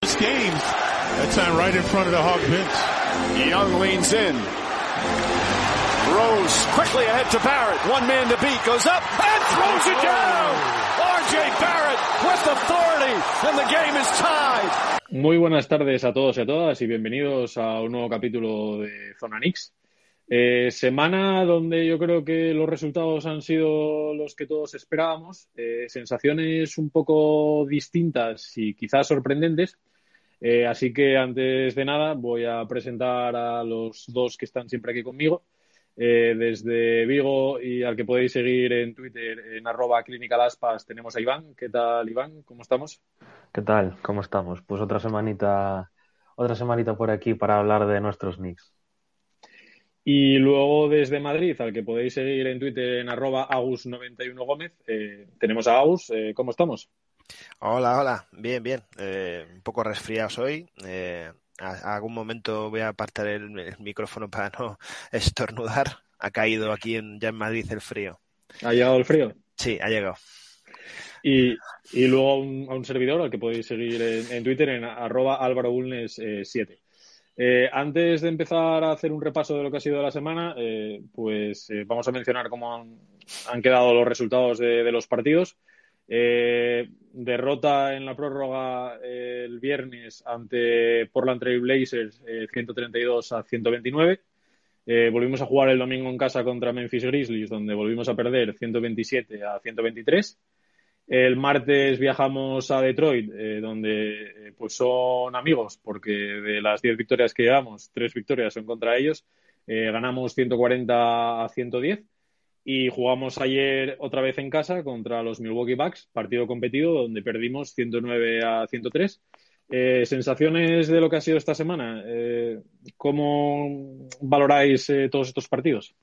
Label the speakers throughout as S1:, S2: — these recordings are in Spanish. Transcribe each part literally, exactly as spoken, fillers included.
S1: This game, that time right in front of the Hawk bench.
S2: Young leans in. Rose quickly ahead to Barrett. One man to beat. Goes up and throws it down. R J Barrett with authority and the game is tied.
S3: Muy buenas tardes a todos y a todas y bienvenidos a un nuevo capítulo de Zona Knicks. Eh, semana donde yo creo que los resultados han sido los que todos esperábamos. Eh, sensaciones un poco distintas y quizás sorprendentes. Eh, así que antes de nada voy a presentar a los dos que están siempre aquí conmigo. Eh, desde Vigo y al que podéis seguir en Twitter en arroba clinicalaspas tenemos a Iván. ¿Qué tal, Iván? ¿Cómo estamos?
S4: ¿Qué tal? ¿Cómo estamos? Pues otra semanita, otra semanita por aquí para hablar de nuestros Knicks.
S3: Y luego desde Madrid, al que podéis seguir en Twitter en arroba agus noventa y uno Gómez, eh, tenemos a Agus. Eh, ¿Cómo estamos?
S5: Hola, hola. Bien, bien. Eh, un poco resfriados hoy. Eh, a, a algún momento voy a apartar el, el micrófono para no estornudar. Ha caído aquí en, ya en Madrid el frío.
S3: ¿Ha llegado el frío?
S5: Sí, ha llegado.
S3: Y, y luego a un, a un servidor al que podéis seguir en, en Twitter en arroba álvaro bulnes siete. Eh, antes de empezar a hacer un repaso de lo que ha sido la semana, eh, pues eh, vamos a mencionar cómo han, han quedado los resultados de, de los partidos. Eh, derrota en la prórroga eh, el viernes ante Portland Trail Blazers, eh, ciento treinta y dos a ciento veintinueve. Eh, volvimos a jugar el domingo en casa contra Memphis Grizzlies, donde volvimos a perder ciento veintisiete a ciento veintitrés. El martes viajamos a Detroit, eh, donde eh, pues son amigos, porque de las diez victorias que llevamos, tres victorias son contra ellos. Eh, ganamos ciento cuarenta a ciento diez y jugamos ayer otra vez en casa contra los Milwaukee Bucks, partido competido donde perdimos ciento nueve a ciento tres. Eh, ¿sensaciones de lo que ha sido esta semana? Eh, ¿Cómo valoráis eh, todos estos partidos?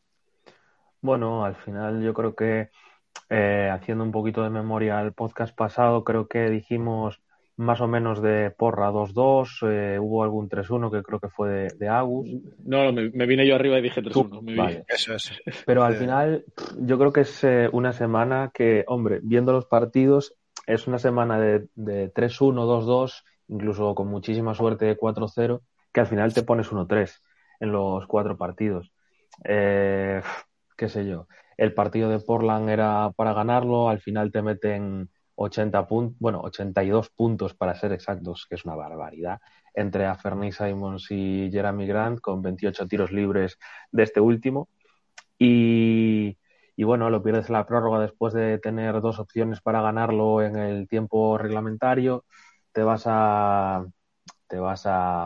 S4: Bueno, al final yo creo que Eh, haciendo un poquito de memoria al podcast pasado, creo que dijimos más o menos de porra dos dos, eh, hubo algún tres uno que creo que fue de, de Agus.
S3: No, no me, me vine yo arriba y dije tres uno. Me
S4: vale.
S5: Eso es.
S4: Pero al final yo creo que es eh, una semana que, hombre, viendo los partidos, es una semana de, de tres uno, dos dos, incluso con muchísima suerte de cuatro cero, que al final te pones uno tres en los cuatro partidos. Eh, qué sé yo. El partido de Portland era para ganarlo, al final te meten ochenta puntos, bueno, ochenta y dos puntos para ser exactos, que es una barbaridad, entre Anfernee Simons y Jerami Grant, con veintiocho tiros libres de este último. Y, y bueno, lo pierdes en la prórroga después de tener dos opciones para ganarlo en el tiempo reglamentario. Te vas a... Te vas a...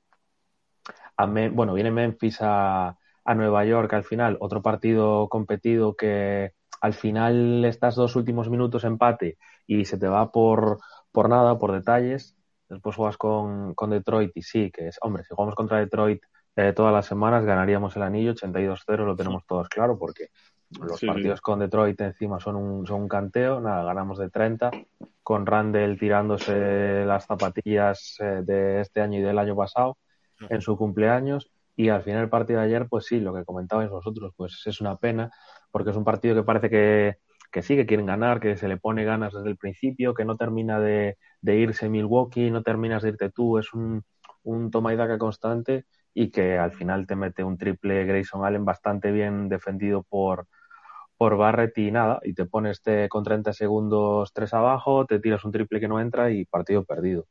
S4: a bueno, viene Memphis a... a Nueva York al final, otro partido competido que al final estás dos últimos minutos empate y se te va por, por nada, por detalles. Después juegas con, con Detroit y sí, que es, hombre, si jugamos contra Detroit eh, todas las semanas ganaríamos el anillo, ochenta y dos cero, lo tenemos todos claro, porque los
S3: sí,
S4: partidos
S3: sí.
S4: con Detroit encima son un, son un canteo, nada, ganamos de treinta, con Randle tirándose las zapatillas eh, de este año y del año pasado en su cumpleaños. Y al final el partido de ayer, pues sí, lo que comentabais vosotros, pues es una pena, porque es un partido que parece que, que sí, que quieren ganar, que se le pone ganas desde el principio, que no termina de, de irse Milwaukee, no terminas de irte tú, es un, un toma y daca constante y que al final te mete un triple Grayson Allen bastante bien defendido por, por Barrett y nada, y te pones te, con treinta segundos tres abajo, te tiras un triple que no entra y partido perdido.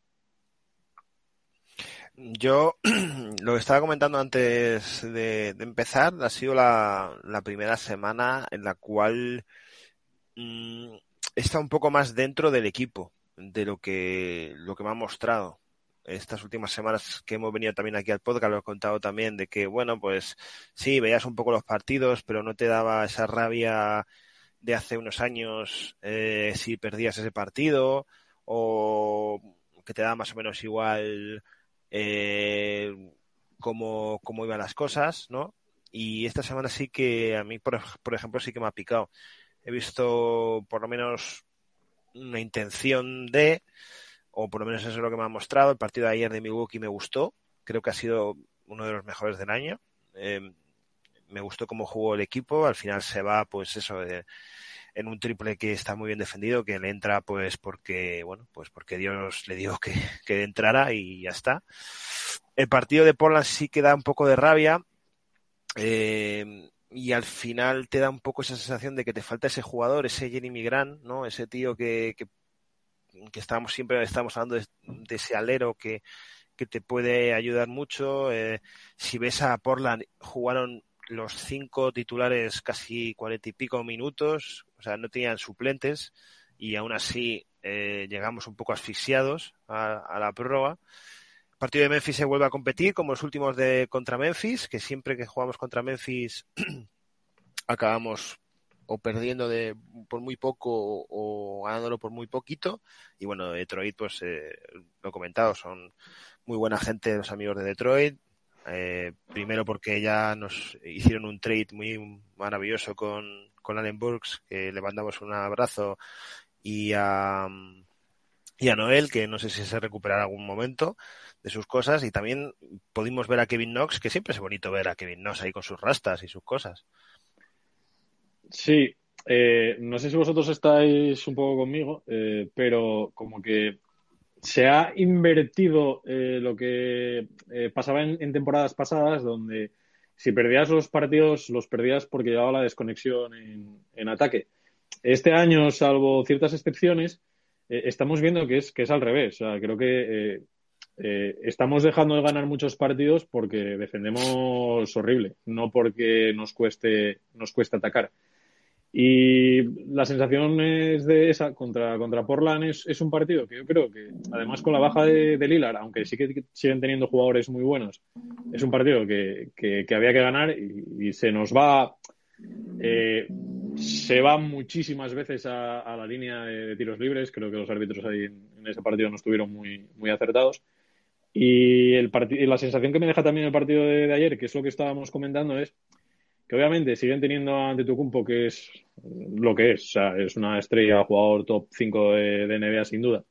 S5: Yo lo que estaba comentando antes de, de empezar ha sido la, la primera semana en la cual mmm, está un poco más dentro del equipo de lo que lo que me ha mostrado estas últimas semanas que hemos venido también aquí al podcast. Lo he contado también de que bueno, pues sí, veías un poco los partidos, pero no te daba esa rabia de hace unos años eh, si perdías ese partido, o que te daba más o menos igual Eh, cómo, cómo iban las cosas, ¿no? Y esta semana sí que a mí, por, por ejemplo, sí que me ha picado. He visto por lo menos una intención de, o por lo menos eso es lo que me ha mostrado. El partido de ayer de Milwaukee me gustó, creo que ha sido uno de los mejores del año. Eh, me gustó cómo jugó el equipo, al final se va, pues eso, de, en un triple que está muy bien defendido, que le entra pues porque, bueno, pues porque Dios le dijo que, que entrara y ya está. El partido de Portland sí que da un poco de rabia, eh, y al final te da un poco esa sensación de que te falta ese jugador, ese Jeremy Grant, ¿no? Ese tío que, que, que estábamos siempre estamos hablando de, de ese alero que, que te puede ayudar mucho. Eh, si ves a Portland, jugaron los cinco titulares casi cuarenta y pico minutos, o sea, no tenían suplentes y aún así eh, llegamos un poco asfixiados a, a la prórroga. El partido de Memphis se vuelve a competir como los últimos de contra Memphis, que siempre que jugamos contra Memphis acabamos o perdiendo de por muy poco o, o ganándolo por muy poquito. Y bueno, Detroit, pues eh, lo he comentado, son muy buena gente los amigos de Detroit. Eh, primero porque ya nos hicieron un trade muy maravilloso con, con Allen Burks, que le mandamos un abrazo, y a, y a Noel, que no sé si se recuperará algún momento de sus cosas, y también pudimos ver a Kevin Knox, que siempre es bonito ver a Kevin Knox ahí con sus rastas y sus cosas.
S3: Sí, eh, no sé si vosotros estáis un poco conmigo, eh, pero como que se ha invertido eh, lo que eh, pasaba en, en temporadas pasadas, donde si perdías los partidos, los perdías porque llevaba la desconexión en, en ataque. Este año, salvo ciertas excepciones, eh, estamos viendo que es, que es al revés. O sea, creo que eh, eh, estamos dejando de ganar muchos partidos porque defendemos horrible, no porque nos cueste, nos cueste atacar. Y la sensación es de esa contra, contra Portland es, es un partido que yo creo que, además con la baja de, de Lillard, aunque sí que siguen teniendo jugadores muy buenos, es un partido que, que, que había que ganar, y, y se nos va, eh, se va muchísimas veces a, a la línea de, de tiros libres. Creo que los árbitros ahí en, en ese partido no estuvieron muy, muy acertados. Y, el part- y la sensación que me deja también el partido de, de ayer, que es lo que estábamos comentando, es que obviamente siguen teniendo a Antetokounmpo, que es lo que es, o sea, es una estrella, jugador top cinco de, de N B A sin duda,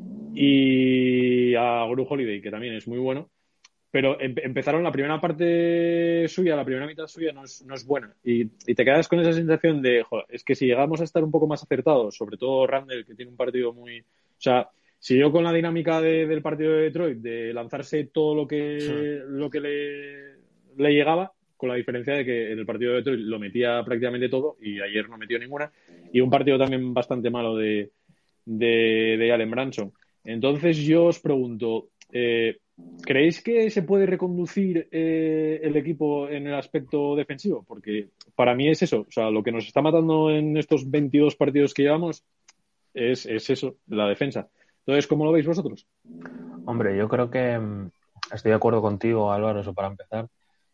S3: y a Jrue Holiday, que también es muy bueno, pero em- empezaron la primera parte suya, la primera mitad suya no es, no es buena, y, y te quedas con esa sensación de, joder, es que si llegamos a estar un poco más acertados, sobre todo Randle, que tiene un partido muy, o sea, si yo con la dinámica de, del partido de Detroit, de lanzarse todo lo que, sí. lo que le, le llegaba, con la diferencia de que en el partido de Detroit lo metía prácticamente todo y ayer no metió ninguna, y un partido también bastante malo de, de, de Allen Branson. Entonces yo os pregunto, eh, ¿creéis que se puede reconducir eh, el equipo en el aspecto defensivo? Porque para mí es eso, o sea, lo que nos está matando en estos veintidós partidos que llevamos es, es eso, la defensa. Entonces, ¿cómo lo veis vosotros?
S4: Hombre, yo creo que estoy de acuerdo contigo, Álvaro, eso para empezar.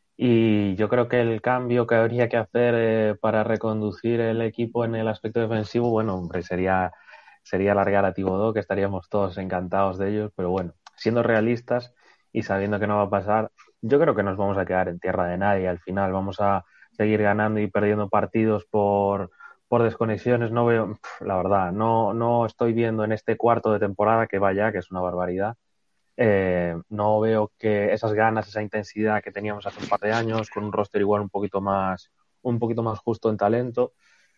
S4: Y yo creo que el cambio que habría que hacer eh, para reconducir el equipo en el aspecto defensivo, bueno, hombre, sería, sería largar a Thibodeau, que estaríamos todos encantados de ellos, pero bueno, siendo realistas y sabiendo que no va a pasar, yo creo que nos vamos a quedar en tierra de nadie. Al final vamos a seguir ganando y perdiendo partidos por, por desconexiones. No veo, la verdad, no, no estoy viendo en este cuarto de temporada, que vaya, que es una barbaridad. Eh, no veo que esas ganas, esa intensidad que teníamos hace un par de años, con un roster igual un poquito más, un poquito más justo en talento,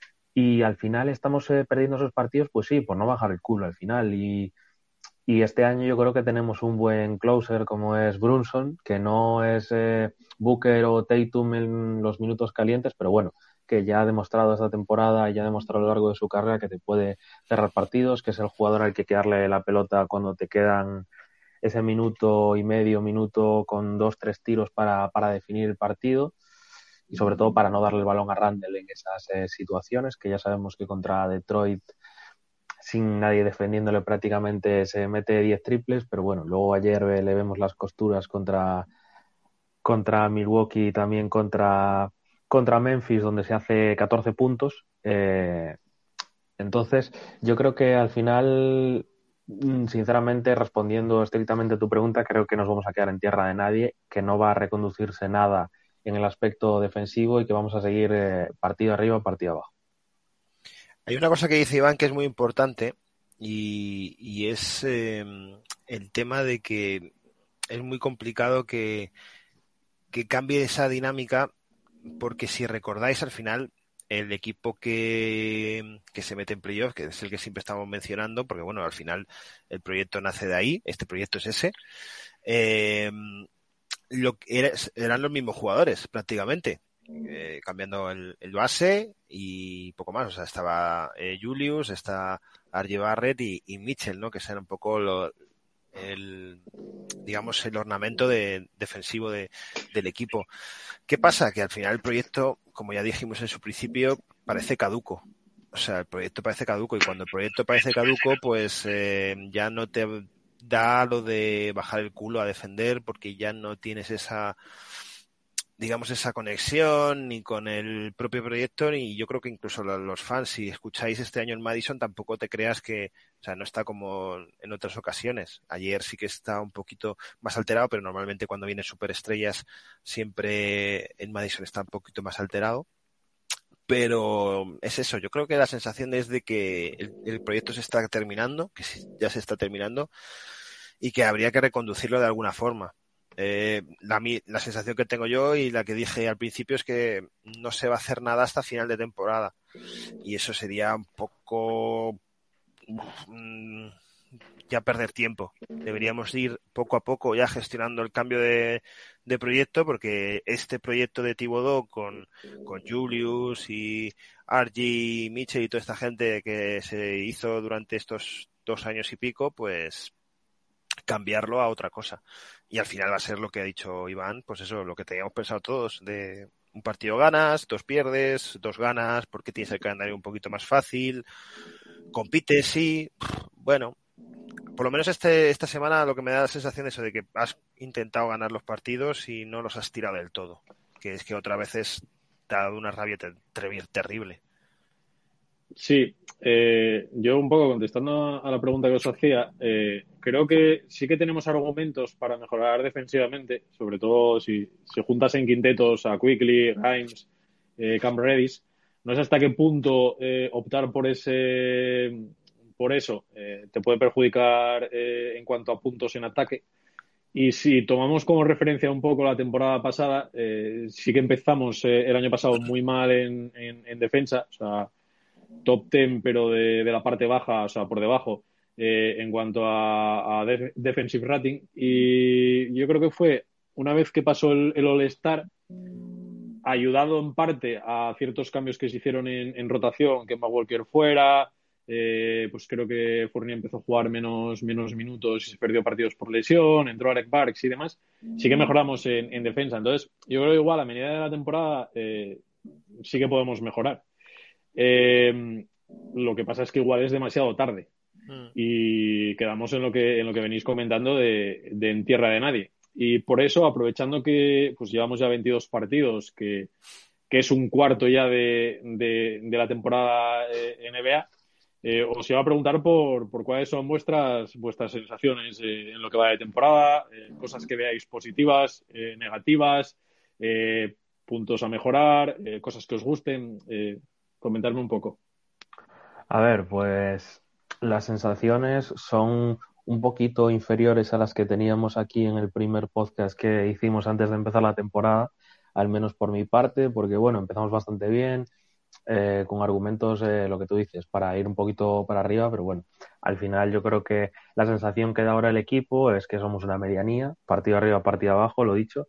S4: y al final estamos eh, perdiendo esos partidos, pues sí, por no bajar el culo al final. Y, y este año yo creo que tenemos un buen closer como es Brunson, que no es eh, Booker o Tatum en los minutos calientes, pero bueno, que ya ha demostrado esta temporada y ya ha demostrado a lo largo de su carrera que te puede cerrar partidos, que es el jugador al que hay que darle la pelota cuando te quedan ese minuto y medio, minuto con dos, tres tiros para, para definir el partido, y sobre todo para no darle el balón a Randle en esas eh, situaciones, que ya sabemos que contra Detroit, sin nadie defendiéndole prácticamente, se mete diez triples, pero bueno, luego ayer eh, le vemos las costuras contra, contra Milwaukee y también contra, contra Memphis, donde se hace catorce puntos. Eh, entonces, yo creo que al final, sinceramente, respondiendo estrictamente a tu pregunta, creo que nos vamos a quedar en tierra de nadie, que no va a reconducirse nada en el aspecto defensivo y que vamos a seguir eh, partido arriba, partido abajo.
S5: Hay una cosa que dice Iván que es muy importante y, y es eh, el tema de que es muy complicado que, que cambie esa dinámica, porque si recordáis al final el equipo que, que se mete en playoff, que es el que siempre estamos mencionando, porque bueno, al final el proyecto nace de ahí, este proyecto es ese, eh, lo que era, eran los mismos jugadores prácticamente, eh, cambiando el, el base y poco más. O sea, estaba eh, Julius, está R J Barrett y, y Mitchell, ¿no? Que ese era un poco lo, el, digamos, el ornamento de, defensivo de, del equipo. ¿Qué pasa? Que al final el proyecto, como ya dijimos en su principio, parece caduco. O sea, el proyecto parece caduco y cuando el proyecto parece caduco, pues eh, ya no te da lo de bajar el culo a defender porque ya no tienes esa, digamos, esa conexión ni con el propio proyecto, y yo creo que incluso los fans, si escucháis este año en Madison, tampoco te creas que, o sea, no está como en otras ocasiones. Ayer sí que está un poquito más alterado, pero normalmente cuando vienen superestrellas siempre en Madison está un poquito más alterado. Pero es eso, yo creo que la sensación es de que el, el proyecto se está terminando, que ya se está terminando, y que habría que reconducirlo de alguna forma. Eh, la, la sensación que tengo yo y la que dije al principio es que no se va a hacer nada hasta final de temporada, y eso sería un poco um, ya perder tiempo. Deberíamos ir poco a poco ya gestionando el cambio de, de proyecto, porque este proyecto de Thibodeau con, con Julius y R J, Mitchell y toda esta gente que se hizo durante estos dos años y pico, pues cambiarlo a otra cosa. Y al final va a ser lo que ha dicho Iván, pues eso, lo que teníamos pensado todos, de un partido ganas, dos pierdes, dos ganas, porque tienes el calendario un poquito más fácil, compites, sí, bueno, por lo menos este esta semana lo que me da la sensación es eso de que has intentado ganar los partidos y no los has tirado del todo, que es que otra vez es, te ha dado una rabia ter, ter, terrible.
S3: Sí, eh, yo un poco contestando a la pregunta que os hacía, eh, creo que sí que tenemos argumentos para mejorar defensivamente, sobre todo si, si juntas en quintetos a Quickley, Grimes, eh, Cam Reddish. No sé hasta qué punto eh, optar por ese, por eso eh, te puede perjudicar eh, en cuanto a puntos en ataque. Y si tomamos como referencia un poco la temporada pasada, eh, sí que empezamos eh, el año pasado muy mal en, en, en defensa, o sea, top ten, pero de, de la parte baja, o sea, por debajo, eh, en cuanto a, a def- defensive rating. Y yo creo que fue una vez que pasó el, el All-Star, ayudado en parte a ciertos cambios que se hicieron en, en rotación, que Kemba Walker fuera, eh, pues creo que Fournier empezó a jugar menos, menos minutos y se perdió partidos por lesión, entró Alec Burks y demás. Sí que mejoramos en, en defensa. Entonces, yo creo que igual a medida de la temporada eh, sí que podemos mejorar. Eh, lo que pasa es que igual es demasiado tarde mm. y quedamos en lo que en lo que venís comentando de, de en tierra de nadie. Y por eso, aprovechando que pues llevamos ya veintidós partidos, que, que es un cuarto ya de, de, de la temporada eh, N B A, eh, os iba a preguntar por, por cuáles son vuestras vuestras sensaciones eh, en lo que va de temporada, eh, cosas que veáis positivas, eh, negativas, eh, puntos a mejorar, eh, cosas que os gusten. Eh, comentarme un poco.
S4: A ver, pues las sensaciones son un poquito inferiores a las que teníamos aquí en el primer podcast que hicimos antes de empezar la temporada, al menos por mi parte, porque bueno, empezamos bastante bien, eh, con argumentos, eh, lo que tú dices, para ir un poquito para arriba, pero bueno, al final yo creo que la sensación que da ahora el equipo es que somos una medianía, partido arriba, partido abajo, lo dicho,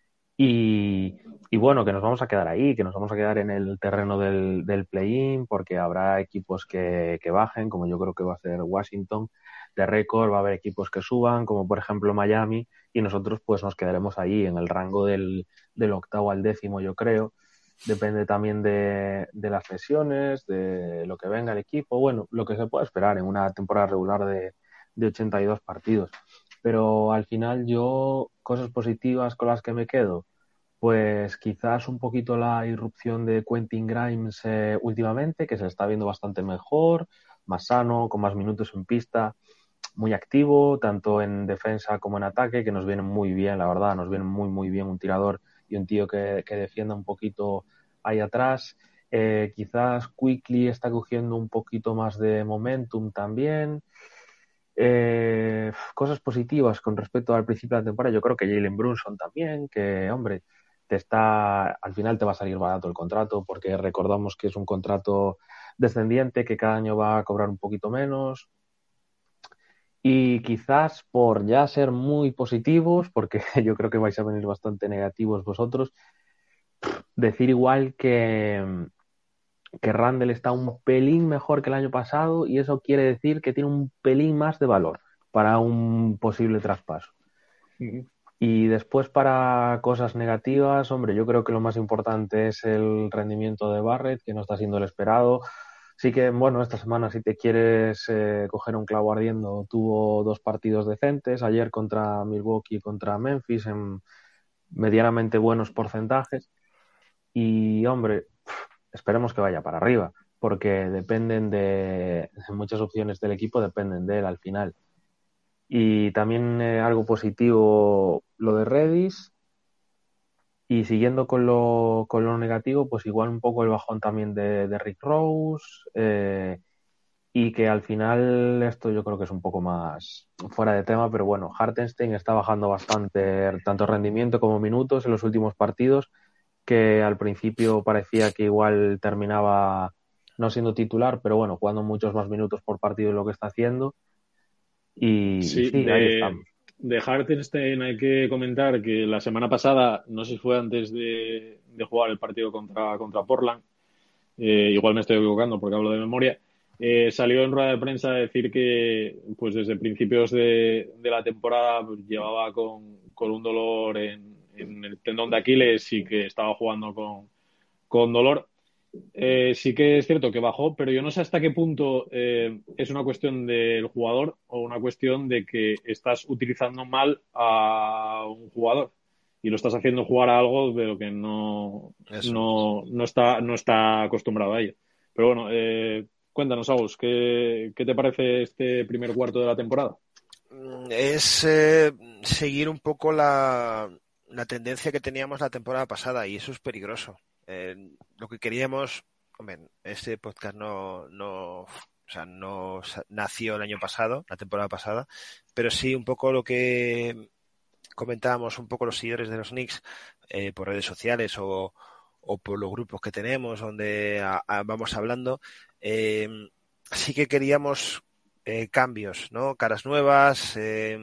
S4: y, y bueno, que nos vamos a quedar ahí, que nos vamos a quedar en el terreno del, del play-in, porque habrá equipos que, que bajen, como yo creo que va a hacer Washington de récord, va a haber equipos que suban, como por ejemplo Miami, y nosotros pues nos quedaremos ahí en el rango del, del octavo al décimo, yo creo. Depende también de, de las lesiones, de lo que venga el equipo, bueno, lo que se pueda esperar en una temporada regular de, de ochenta y dos partidos. Pero al final yo, cosas positivas con las que me quedo, pues quizás un poquito la irrupción de Quentin Grimes eh, últimamente, que se está viendo bastante mejor, más sano, con más minutos en pista, muy activo, tanto en defensa como en ataque, que nos viene muy bien, la verdad, nos viene muy, muy bien un tirador y un tío que, que defienda un poquito ahí atrás. Eh, quizás Quickley está cogiendo un poquito más de momentum también. Eh, cosas positivas con respecto al principio de la temporada, yo creo que Jalen Brunson también, que hombre, te está, al final te va a salir barato el contrato, porque recordamos que es un contrato descendiente, que cada año va a cobrar un poquito menos. Y quizás por ya ser muy positivos, porque yo creo que vais a venir bastante negativos vosotros, decir igual que, que Randle está un pelín mejor que el año pasado, y eso quiere decir que tiene un pelín más de valor para un posible traspaso. Uh-huh. Y después, para cosas negativas, hombre, yo creo que lo más importante es el rendimiento de Barrett, que no está siendo el esperado. Sí que, bueno, esta semana, si te quieres eh, coger un clavo ardiendo, tuvo dos partidos decentes, ayer contra Milwaukee y contra Memphis, en medianamente buenos porcentajes. Y, hombre, esperemos que vaya para arriba, porque dependen de, de muchas opciones del equipo, dependen de él al final. Y también eh, algo positivo, lo de Redis. Y siguiendo con lo, con lo negativo, pues igual un poco el bajón también de, de Rick Rose, eh, y que al final esto yo creo que es un poco más fuera de tema, pero bueno, Hartenstein está bajando bastante tanto rendimiento como minutos en los últimos partidos, que al principio parecía que igual terminaba no siendo titular, pero bueno, jugando muchos más minutos por partido de lo que está haciendo. Y
S3: sí,
S4: y sí
S3: de,
S4: ahí estamos.
S3: De Hartenstein hay que comentar que la semana pasada, no sé si fue antes de, de jugar el partido contra, contra Portland, eh, igual me estoy equivocando porque hablo de memoria, eh, salió en rueda de prensa a decir que pues desde principios de, de la temporada pues, llevaba con, con un dolor en, en el tendón de Aquiles y que estaba jugando con, con dolor. Eh, sí que es cierto que bajó, pero yo no sé hasta qué punto eh, es una cuestión del jugador o una cuestión de que estás utilizando mal a un jugador y lo estás haciendo jugar a algo de lo que no, no, no, está, no está acostumbrado a ello. Pero bueno, eh, cuéntanos, Agus, ¿qué, ¿qué te parece este primer cuarto de la temporada?
S5: Es eh, seguir un poco la, la tendencia que teníamos la temporada pasada, y eso es peligroso. Eh, lo que queríamos, hombre, este podcast no, no, o sea, no nació el año pasado, la temporada pasada, pero sí un poco lo que comentábamos un poco los seguidores de los Knicks eh, por redes sociales o, o por los grupos que tenemos donde a, a, vamos hablando, eh, sí que queríamos eh, cambios, ¿no? Caras nuevas, eh,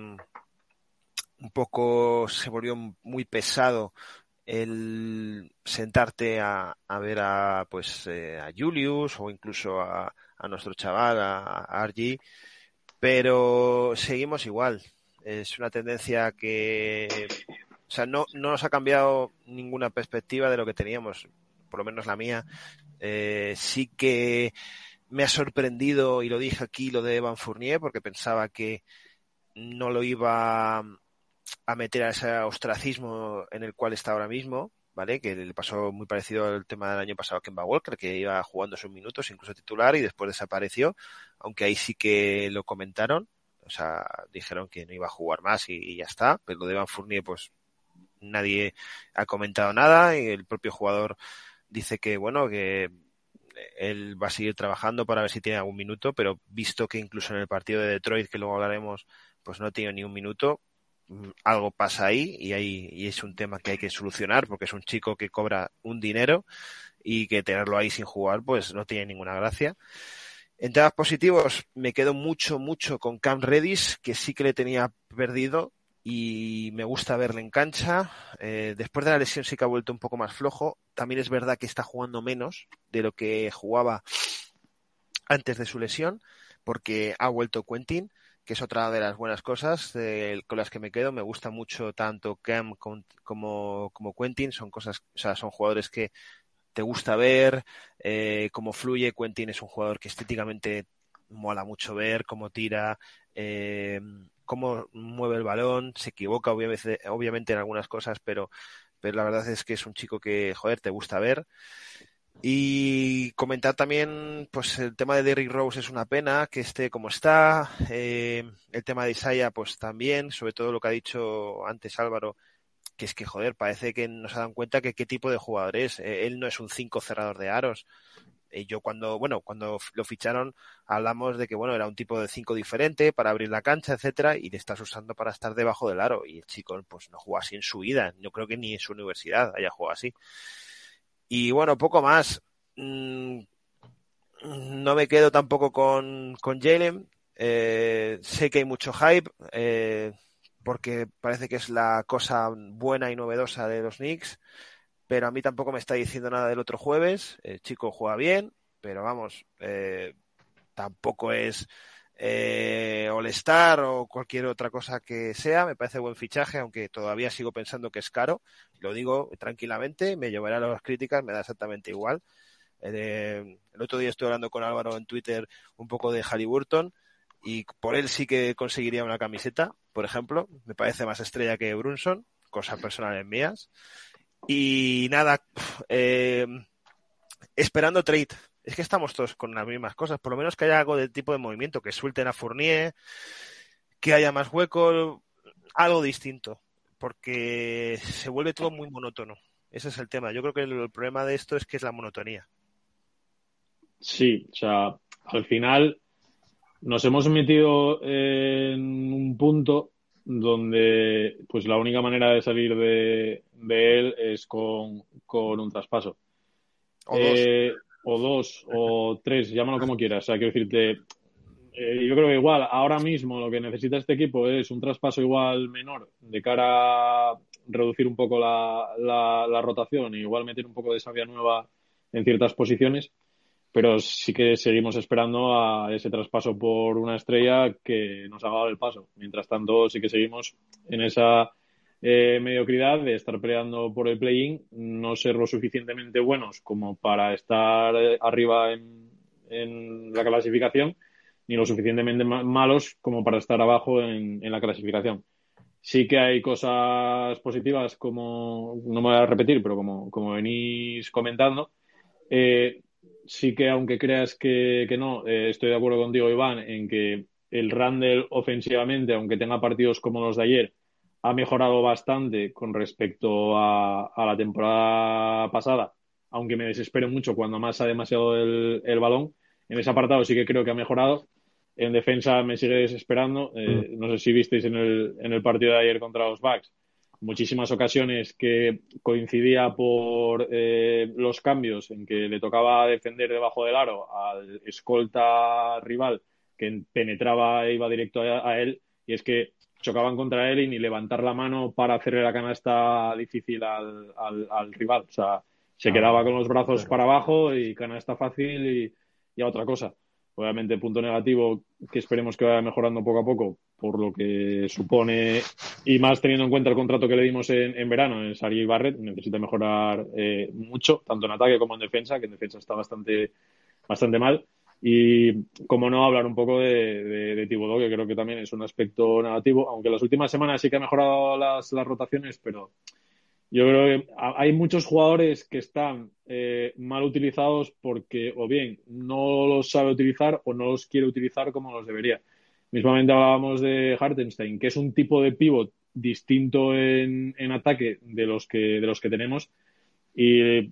S5: un poco se volvió muy pesado el sentarte a, a ver a pues eh, a Julius o incluso a, a nuestro chaval, a, a R G, pero seguimos igual. Es una tendencia que, o sea, no, no nos ha cambiado ninguna perspectiva de lo que teníamos, por lo menos la mía. Eh, sí que me ha sorprendido, y lo dije aquí, lo de Evan Fournier, porque pensaba que no lo iba a meter a ese ostracismo en el cual está ahora mismo, ¿vale? Que le pasó muy parecido al tema del año pasado a Kemba Walker, que iba jugando sus minutos, incluso titular, y después desapareció, aunque ahí sí que lo comentaron, o sea, dijeron que no iba a jugar más y, y ya está, pero lo de Evan Fournier, pues nadie ha comentado nada, y el propio jugador dice que, bueno, que él va a seguir trabajando para ver si tiene algún minuto, pero visto que incluso en el partido de Detroit, que luego hablaremos, pues no tiene ni un minuto, algo pasa ahí, y ahí y es un tema que hay que solucionar, porque es un chico que cobra un dinero y que tenerlo ahí sin jugar pues no tiene ninguna gracia. En temas positivos me quedo mucho mucho con Cam Reddish, que sí que le tenía perdido y me gusta verle en cancha. Eh, después de la lesión sí que ha vuelto un poco más flojo. También es verdad que está jugando menos de lo que jugaba antes de su lesión, porque ha vuelto Quentin, que es otra de las buenas cosas eh, con las que me quedo. Me gusta mucho tanto Cam como, como, como Quentin, son cosas, o sea, son jugadores que te gusta ver, eh, cómo fluye. Quentin es un jugador que estéticamente mola mucho ver, cómo tira, eh, cómo mueve el balón, se equivoca obviamente, obviamente en algunas cosas, pero, pero la verdad es que es un chico que, joder, te gusta ver. Y comentar también, pues el tema de Derrick Rose es una pena que esté como está, eh, el tema de Isaiah pues también, sobre todo lo que ha dicho antes Álvaro, que es que joder, parece que nos han dado cuenta que qué tipo de jugador es. Eh, él no es un cinco cerrador de aros, Y yo cuando, bueno, cuando lo ficharon hablamos de que, bueno, era un tipo de cinco diferente para abrir la cancha, etcétera, y le estás usando para estar debajo del aro. Y el chico, pues, no jugó así en su vida. Yo creo que ni en su universidad haya jugado así. Y bueno, poco más. Mm, no me quedo tampoco con, con Jalen. Eh, sé que hay mucho hype, eh, porque parece que es la cosa buena y novedosa de los Knicks. Pero a mí tampoco me está diciendo nada del otro jueves. El chico juega bien, pero vamos, eh, tampoco es eh, All-Star o cualquier otra cosa que sea. Me parece buen fichaje, aunque todavía sigo pensando que es caro. Lo digo tranquilamente, me llevará las críticas, me da exactamente igual. Eh, el otro día estuve hablando con Álvaro en Twitter un poco de Haliburton y por él sí que conseguiría una camiseta, por ejemplo. Me parece más estrella que Brunson, cosas personales mías. Y nada, eh, esperando trade. Es que estamos todos con las mismas cosas. Por lo menos que haya algo de tipo de movimiento, que suelten a Fournier, que haya más hueco, algo distinto. Porque se vuelve todo muy monótono. Ese es el tema. Yo creo que el, el problema de esto es que es la monotonía.
S3: Sí, o sea, al final nos hemos metido en un punto donde pues la única manera de salir de, de él es con, con un traspaso.
S5: O
S3: eh,
S5: dos.
S3: O dos, o tres, llámalo como quieras. O sea, quiero decirte, eh, yo creo que igual ahora mismo lo que necesita este equipo es un traspaso igual menor de cara a reducir un poco la, la, la rotación y igual meter un poco de savia nueva en ciertas posiciones. Pero sí que seguimos esperando a ese traspaso por una estrella que nos haga dar el paso. Mientras tanto, sí que seguimos en esa eh, mediocridad de estar peleando por el play-in, no ser lo suficientemente buenos como para estar eh, arriba en, en la clasificación, ni lo suficientemente ma- malos como para estar abajo en, en la clasificación. Sí que hay cosas positivas, como, no me voy a repetir, pero como, como venís comentando. Eh, sí que aunque creas que, que no, eh, estoy de acuerdo contigo, Iván, en que el Randle ofensivamente, aunque tenga partidos como los de ayer, ha mejorado bastante con respecto a, a la temporada pasada, aunque me desespero mucho cuando amasa demasiado el, el balón. En ese apartado sí que creo que ha mejorado. En defensa me sigue desesperando. Eh, no sé si visteis en el, en el partido de ayer contra los Bucks, muchísimas ocasiones que coincidía por eh, los cambios en que le tocaba defender debajo del aro al escolta rival que penetraba e iba directo a, a él, y es que chocaban contra él y ni levantar la mano para hacerle la canasta difícil al, al, al rival. O sea, se quedaba con los brazos para abajo y canasta fácil y, y a otra cosa. Obviamente, punto negativo que esperemos que vaya mejorando poco a poco, por lo que supone, y más teniendo en cuenta el contrato que le dimos en, en verano, en Sari Barrett, necesita mejorar eh, mucho, tanto en ataque como en defensa, que en defensa está bastante, bastante mal. Y, como no, hablar un poco de, de, de Thibodeau, que creo que también es un aspecto negativo, aunque las últimas semanas sí que ha mejorado las, las rotaciones, pero yo creo que hay muchos jugadores que están eh, mal utilizados porque o bien no los sabe utilizar o no los quiere utilizar como los debería. Mismamente hablábamos de Hartenstein, que es un tipo de pívot distinto en, en ataque de los que de los que tenemos, y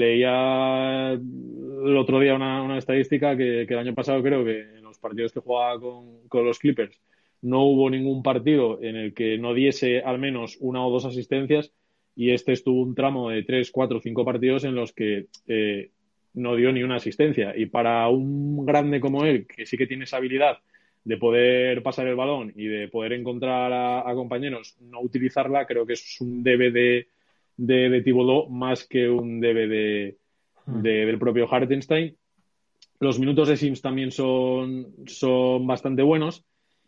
S3: leía el otro día una, una estadística que, que el año pasado creo que en los partidos que jugaba con, con los Clippers no hubo ningún partido en el que no diese al menos una o dos asistencias, y este estuvo un tramo de tres, cuatro, cinco partidos en los que eh, no dio ni una asistencia. Y para un grande como él, que sí que tiene esa habilidad de poder pasar el balón y de poder encontrar a, a compañeros, no utilizarla, creo que es un debe de, de, de Thibodeau más que un debe de, de, del propio Hartenstein. Los minutos de Sims también son, son bastante buenos.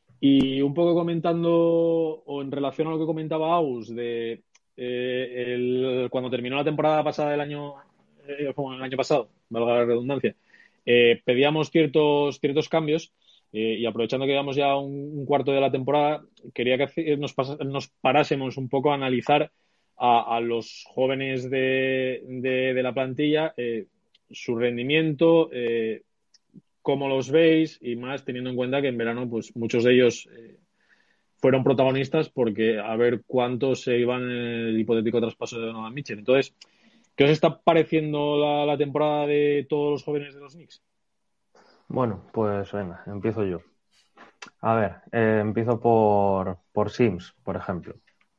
S3: Y un poco comentando, o en relación a lo que comentaba Aus, de eh, el, cuando terminó la temporada pasada del año, eh, como el año pasado, valga la redundancia, eh, pedíamos ciertos, ciertos cambios, eh, y aprovechando que llevamos ya un, un cuarto de la temporada, quería que nos, pas, nos parásemos un poco a analizar a, a los jóvenes de, de, de la plantilla, eh, su rendimiento, eh, cómo los veis, y más teniendo en cuenta que en verano pues muchos de ellos eh, fueron protagonistas, porque a ver cuántos se iban en el hipotético traspaso de Donovan Mitchell. Entonces, ¿Qué os está pareciendo la, la temporada de todos los jóvenes de los Knicks?
S4: Bueno, pues venga, empiezo yo. A ver, eh, empiezo por, por Sims, por ejemplo.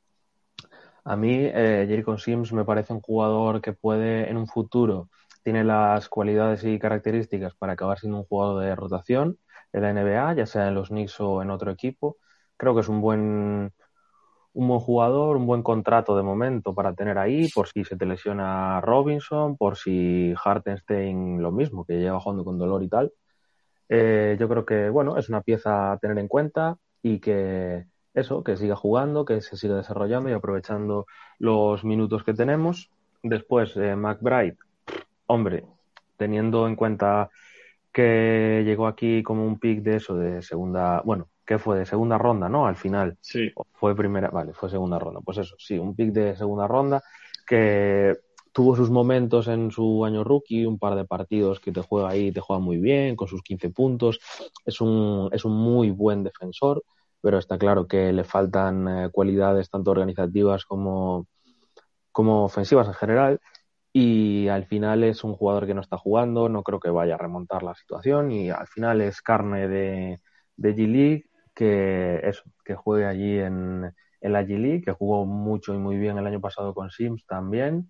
S4: A mí, eh, Jericho Sims me parece un jugador que puede, en un futuro, tiene las cualidades y características para acabar siendo un jugador de rotación en la N B A, ya sea en los Knicks o en otro equipo. Creo que es un buen, un buen jugador, un buen contrato de momento para tener ahí, por si se te lesiona Robinson, por si Hartenstein lo mismo, que lleva jugando con dolor y tal. Eh, yo creo que, bueno, es una pieza a tener en cuenta y que eso, que siga jugando, que se siga desarrollando y aprovechando los minutos que tenemos. Después, eh, McBride, hombre, teniendo en cuenta que llegó aquí como un pick de eso, de segunda, bueno, ¿qué fue? De segunda ronda, ¿no? Al final.
S3: Sí.
S4: Fue primera, vale, fue segunda ronda. Pues eso, sí, un pick de segunda ronda que tuvo sus momentos en su año rookie, un par de partidos que te juega ahí, te juega muy bien, con sus quince puntos. Es un, es un muy buen defensor, pero está claro que le faltan eh, cualidades tanto organizativas como, como ofensivas en general. Y al final es un jugador que no está jugando, no creo que vaya a remontar la situación y al final es carne de, de G-League, que eso, que juegue allí en, en la G-League, que jugó mucho y muy bien el año pasado con Sims también.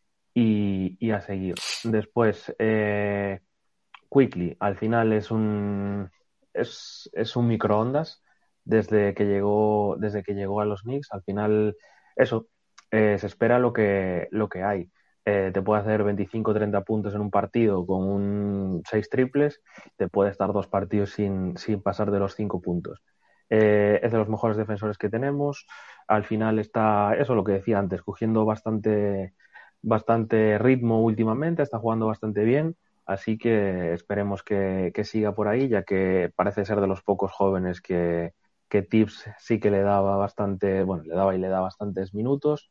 S4: Y, y a seguir. Después, eh, Quickly, al final es un es, es un microondas desde que llegó, desde que llegó a los Knicks. Al final, eso, eh, se espera lo que, lo que hay. Eh, te puede hacer veinticinco o treinta puntos en un partido con un seis triples, te puede estar dos partidos sin, sin pasar de los cinco puntos. Eh, es de los mejores defensores que tenemos. Al final está, eso lo que decía antes, cogiendo bastante bastante ritmo últimamente, está jugando bastante bien, así que esperemos que, que siga por ahí, ya que parece ser de los pocos jóvenes que, que Tibbs sí que le daba bastante, bueno, le daba y le da bastantes minutos.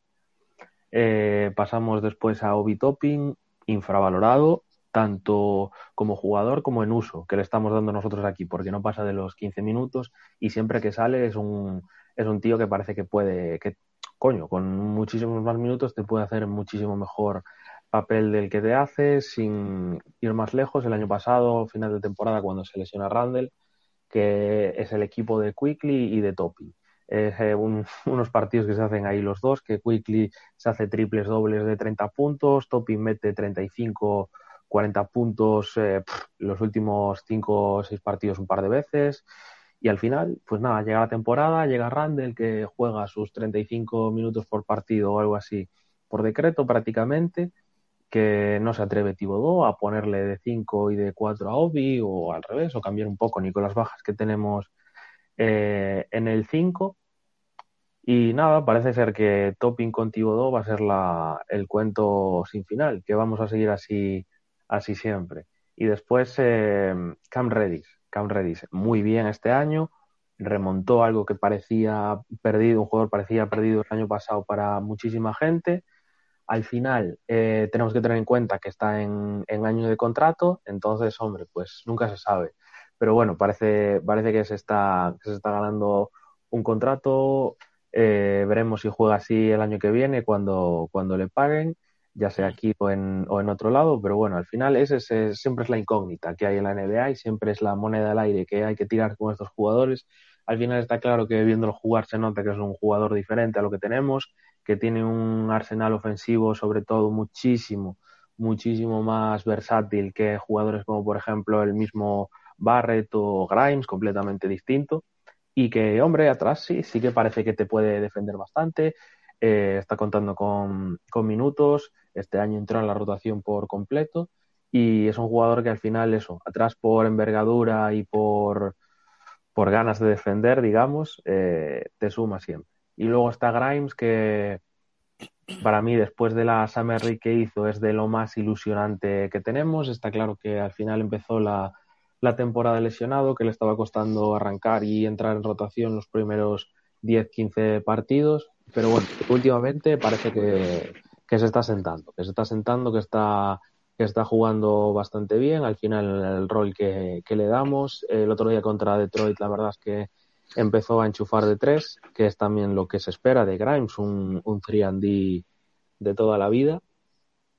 S4: Eh, pasamos después a Obi Toppin, infravalorado, tanto como jugador como en uso, que le estamos dando nosotros aquí, porque no pasa de los quince minutos y siempre que sale es un, es un tío que parece que puede, que coño, con muchísimos más minutos te puede hacer muchísimo mejor papel del que te hace, sin ir más lejos. El año pasado, final de temporada, cuando se lesiona Randle, que es el equipo de Quickly y de Topping. Es eh, un, unos partidos que se hacen ahí los dos, que Quickly se hace triples dobles de treinta puntos, Topping mete treinta y cinco, cuarenta puntos eh, pff, los últimos cinco o seis partidos un par de veces. Y al final, pues nada, llega la temporada, llega Randle, que juega sus treinta y cinco minutos por partido o algo así por decreto prácticamente, que no se atreve Thibodeau a ponerle de cinco y de cuatro a Obi o al revés, o cambiar un poco ni con las bajas que tenemos eh, en el cinco. Y nada, parece ser que Topping con Thibodeau va a ser la, el cuento sin final, que vamos a seguir así, así siempre. Y después eh, Cam Reddish. Cam Reddish muy bien este año, remontó algo que parecía perdido, un jugador parecía perdido el año pasado para muchísima gente. Al final eh, tenemos que tener en cuenta que está en, en año de contrato, entonces, hombre, pues nunca se sabe. Pero bueno, parece, parece que se está, que se está ganando un contrato. Eh, veremos si juega así el año que viene cuando, cuando le paguen, ya sea aquí o en, o en otro lado, pero bueno, al final ese, ese siempre es la incógnita que hay en la N B A y siempre es la moneda al aire que hay que tirar con estos jugadores. Al final está claro que viéndolo jugar se nota que es un jugador diferente a lo que tenemos, que tiene un arsenal ofensivo sobre todo muchísimo, muchísimo más versátil que jugadores como por ejemplo el mismo Barrett o Grimes, completamente distinto. Y que, hombre, atrás sí, sí que parece que te puede defender bastante, eh, está contando con, con minutos, este año entró en la rotación por completo y es un jugador que al final eso, atrás por envergadura y por, por ganas de defender, digamos, eh, te suma siempre. Y luego está Grimes, que para mí después de la Summer League que hizo es de lo más ilusionante que tenemos. Está claro que al final empezó la la temporada lesionado, que le estaba costando arrancar y entrar en rotación los primeros diez quince partidos, pero bueno, últimamente parece que, que se está sentando, que se está sentando, que está, que está jugando bastante bien, al final el rol que, que le damos. El otro día contra Detroit la verdad es que empezó a enchufar de tres, que es también lo que se espera de Grimes, un, un tres and D de toda la vida.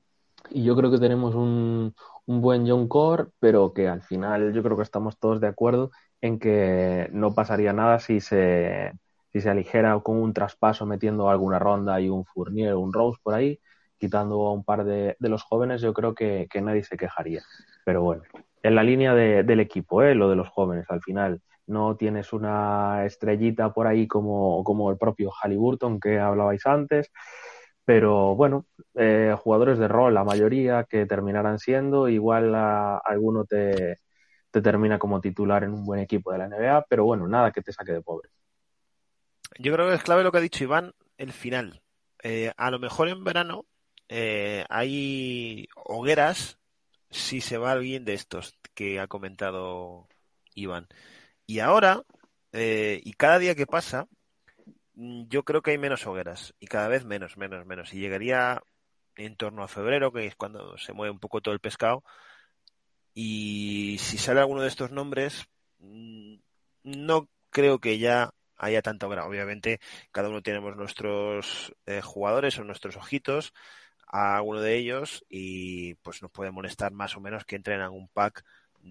S4: y yo creo que tenemos un, un buen young core, pero que al final yo creo que estamos todos de acuerdo en que no pasaría nada si se, si se aligera con un traspaso metiendo alguna ronda y un Fournier o un Rose por ahí, quitando a un par de, de los jóvenes, yo creo que, que nadie se quejaría. Pero bueno, en la línea de, del equipo, ¿eh? Lo de los jóvenes, al final no tienes una estrellita por ahí como, como el propio Haliburton que hablabais antes, pero bueno, eh, jugadores de rol, la mayoría que terminarán siendo, igual a, a alguno te, te termina como titular en un buen equipo de la N B A, pero bueno, nada que te saque de pobre.
S5: Yo creo que es clave lo que ha dicho Iván, el final. Eh, a lo mejor en verano eh, hay hogueras si se va alguien de estos que ha comentado Iván. Y ahora, eh, y cada día que pasa, yo creo que hay menos hogueras. Y cada vez menos, menos, menos. Y llegaría en torno a febrero, que es cuando se mueve un poco todo el pescado. Y si sale alguno de estos nombres, no creo que ya haya tanta hoguera. Obviamente, cada uno tenemos nuestros eh, jugadores o nuestros ojitos a alguno de ellos y pues nos puede molestar más o menos que entren en un pack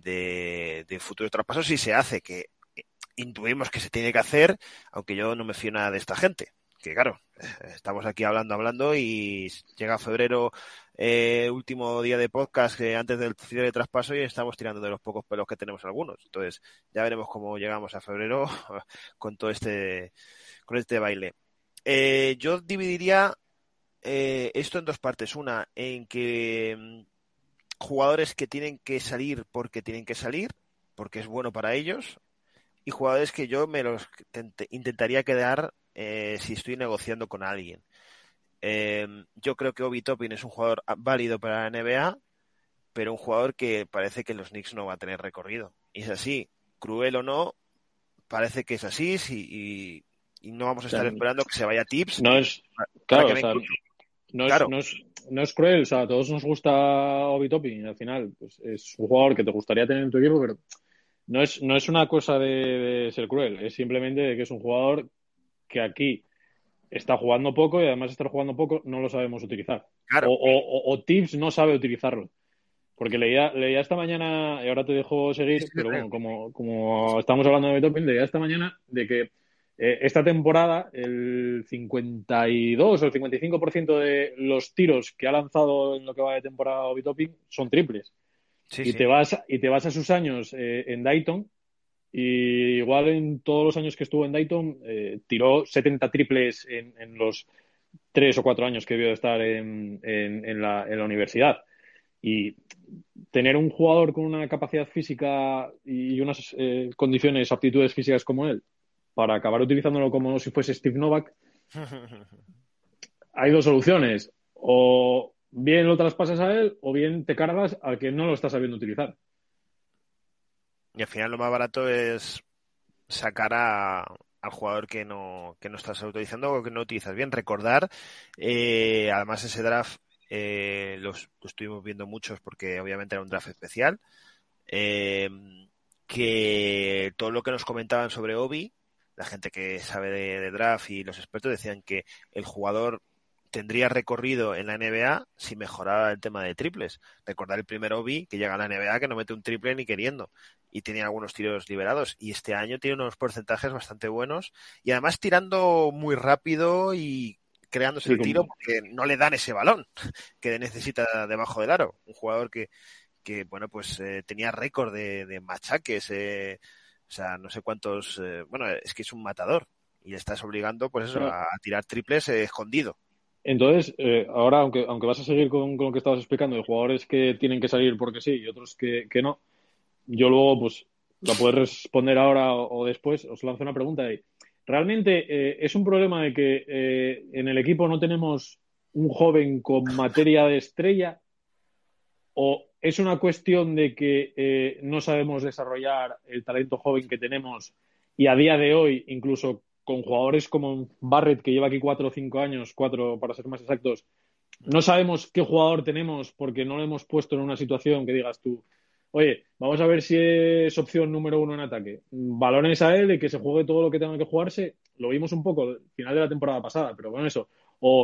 S5: de, de futuros traspasos si se hace, que intuimos que se tiene que hacer, aunque yo no me fío nada de esta gente. Que claro, estamos aquí hablando, hablando y llega febrero, eh, último día de podcast que antes del cierre de traspaso y estamos tirando de los pocos pelos que tenemos algunos. Entonces ya veremos cómo llegamos a febrero con todo este, con este baile. Eh, yo dividiría eh, esto en dos partes. Una, en que mmm, jugadores que tienen que salir porque tienen que salir, porque es bueno para ellos, y jugadores que yo me los intentaría quedar eh, si estoy negociando con alguien. Eh, yo creo que Obi Toppin es un jugador válido para la N B A, pero un jugador que parece que los Knicks no va a tener recorrido. Y es así, cruel o no, parece que es así y, y no vamos a estar o sea, esperando que se vaya Tips.
S3: No es, claro, o sea, no, es, claro. No, es, no es cruel, o sea, a todos nos gusta Obi Toppin, al final pues es un jugador que te gustaría tener en tu equipo, pero no es, no es una cosa de, de ser cruel, es simplemente de que es un jugador que aquí está jugando poco y además de estar jugando poco no lo sabemos utilizar.
S5: Claro.
S3: O, o, o Tips no sabe utilizarlo. Porque leía, leía esta mañana, y ahora te dejo seguir, sí, pero bueno, como, como estamos hablando de Obi Toppin, leía esta mañana de que eh, esta temporada el cincuenta y dos o el cincuenta y cinco por ciento de los tiros que ha lanzado en lo que va de temporada Obi Toppin son triples. Sí, y, sí. Te vas, y te vas a sus años eh, en Dayton y igual en todos los años que estuvo en Dayton eh, tiró setenta triples en, en los tres o cuatro años que debió de estar en, en, en, la, en la universidad. Y tener un jugador con una capacidad física y unas eh, condiciones, aptitudes físicas como él, para acabar utilizándolo como si fuese Steve Novak, hay dos soluciones. O bien lo traspasas a él, o bien te cargas al que no lo está sabiendo utilizar.
S5: Y al final lo más barato es sacar a, al jugador que no, que no estás utilizando o que no utilizas bien. Recordar, eh, además ese draft eh, los, lo estuvimos viendo muchos porque obviamente era un draft especial, eh, que todo lo que nos comentaban sobre Obi, la gente que sabe de, de draft y los expertos decían que el jugador tendría recorrido en la N B A si mejoraba el tema de triples. Recordar el primer Obi que llega a la N B A que no mete un triple ni queriendo y tiene algunos tiros liberados y este año tiene unos porcentajes bastante buenos y además tirando muy rápido y creándose sí, el tiro porque no le dan ese balón que necesita debajo del aro. Un jugador que, que bueno, pues eh, tenía récord de, de machaques, eh, o sea, no sé cuántos, eh, bueno, es que es un matador y le estás obligando pues eso, a, a tirar triples eh, escondido.
S3: Entonces, eh, ahora, aunque, aunque vas a seguir con, con lo que estabas explicando, de jugadores que tienen que salir porque sí y otros que, que no, yo luego, pues, la puedes responder ahora o, o después. Os lanzo una pregunta ahí. ¿Realmente eh, es un problema de que eh, en el equipo no tenemos un joven con materia de estrella? ¿O es una cuestión de que eh, no sabemos desarrollar el talento joven que tenemos y a día de hoy, incluso con jugadores como Barrett, que lleva aquí cuatro o cinco años, cuatro para ser más exactos, no sabemos qué jugador tenemos porque no lo hemos puesto en una situación que digas tú, oye, vamos a ver si es opción número uno en ataque. Balones a él y que se juegue todo lo que tenga que jugarse. Lo vimos un poco al final de la temporada pasada, pero bueno, eso. O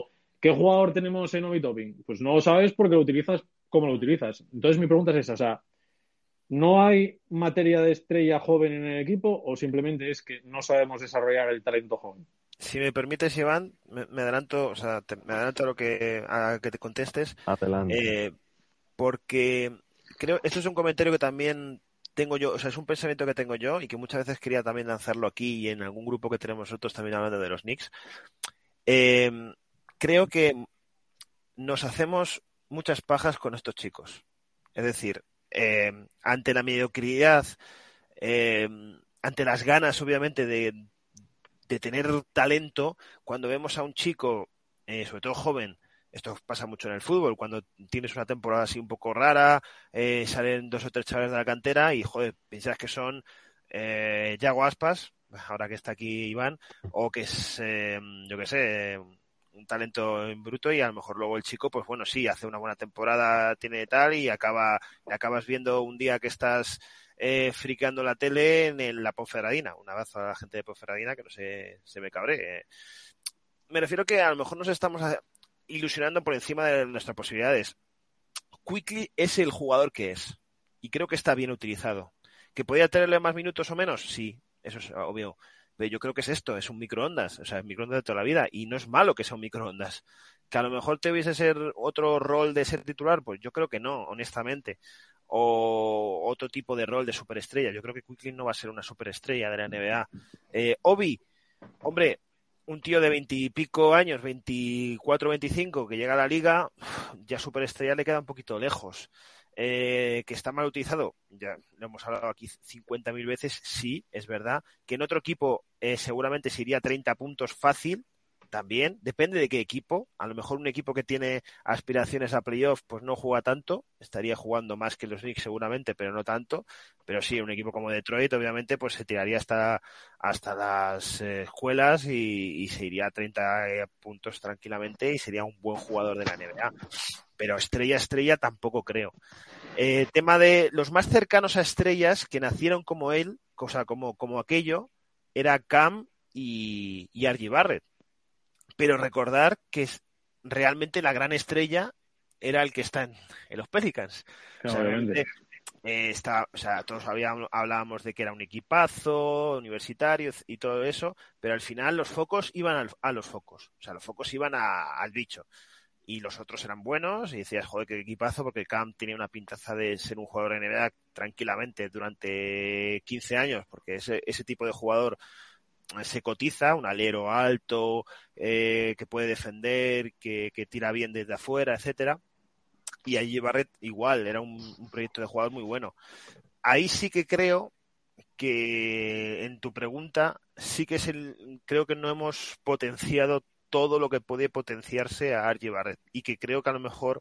S3: ¿qué jugador tenemos en Obi Toppin? Pues no lo sabes porque lo utilizas como lo utilizas. Entonces mi pregunta es esa, o sea, ¿no hay materia de estrella joven en el equipo o simplemente es que no sabemos desarrollar el talento joven?
S5: Si me permites, Iván, me, me adelanto, o sea, te, me adelanto a lo que a que te contestes.
S4: Adelante.
S5: Eh, porque creo, esto es un comentario que también tengo yo, o sea, es un pensamiento que tengo yo y que muchas veces quería también lanzarlo aquí y en algún grupo que tenemos nosotros también hablando de los Knicks. Eh, creo que nos hacemos muchas pajas con estos chicos. Es decir, eh, ante la mediocridad, eh, ante las ganas, obviamente, de, de tener talento, cuando vemos a un chico, eh, sobre todo joven, esto pasa mucho en el fútbol, cuando tienes una temporada así un poco rara, eh, salen dos o tres chavales de la cantera y, joder, piensas que son eh, Yago Aspas, ahora que está aquí Iván, o que es, eh, yo qué sé, un talento en bruto y a lo mejor luego el chico, pues bueno, sí, hace una buena temporada, tiene tal y acaba acabas viendo un día que estás eh, friqueando la tele en, el, la Ponferradina. Un abrazo a la gente de Ponferradina que no se, se me cabre. Eh, me refiero que a lo mejor nos estamos ilusionando por encima de nuestras posibilidades. Quickley es el jugador que es y creo que está bien utilizado. ¿Que podría tenerle más minutos o menos? Sí, eso es obvio. Pero yo creo que es esto, es un microondas, o sea, es microondas de toda la vida, y no es malo que sea un microondas. Que a lo mejor te hubiese ser otro rol de ser titular, pues yo creo que no, honestamente. O otro tipo de rol de superestrella. Yo creo que Quickley no va a ser una superestrella de la N B A. Eh, Obi, hombre, un tío de veintipico años, veinticuatro, veinticinco, que llega a la liga, ya superestrella le queda un poquito lejos. Eh, que está mal utilizado, ya lo hemos hablado aquí cincuenta mil veces, sí, es verdad, que en otro equipo eh, seguramente se iría treinta puntos fácil, también, depende de qué equipo, a lo mejor un equipo que tiene aspiraciones a playoff pues no juega tanto, estaría jugando más que los Knicks seguramente, pero no tanto, pero sí, un equipo como Detroit obviamente pues se tiraría hasta, hasta las eh, escuelas y, y se iría a treinta eh, puntos tranquilamente y sería un buen jugador de la N B A. Pero estrella, estrella tampoco creo. Eh, tema de los más cercanos a estrellas que nacieron como él, o sea, como, como aquello, era Cam y, y R J Barrett. Pero recordar que realmente la gran estrella era el que está en, en los Pelicans. O sea, realmente, eh, está, o sea, todos habíamos, hablábamos de que era un equipazo universitario y todo eso, pero al final los focos iban al, a los focos. O sea, los focos iban a, al bicho. Y los otros eran buenos y decías, joder, qué equipazo, porque Cam tenía una pintaza de ser un jugador N B A tranquilamente durante quince años, porque ese, ese tipo de jugador se cotiza, un alero alto, eh, que puede defender, que, que tira bien desde afuera, etcétera. Y allí Barrett igual, era un, un proyecto de jugador muy bueno. Ahí sí que creo que en tu pregunta sí que es el, creo que no hemos potenciado todo lo que puede potenciarse a R J Barrett y que creo que a lo mejor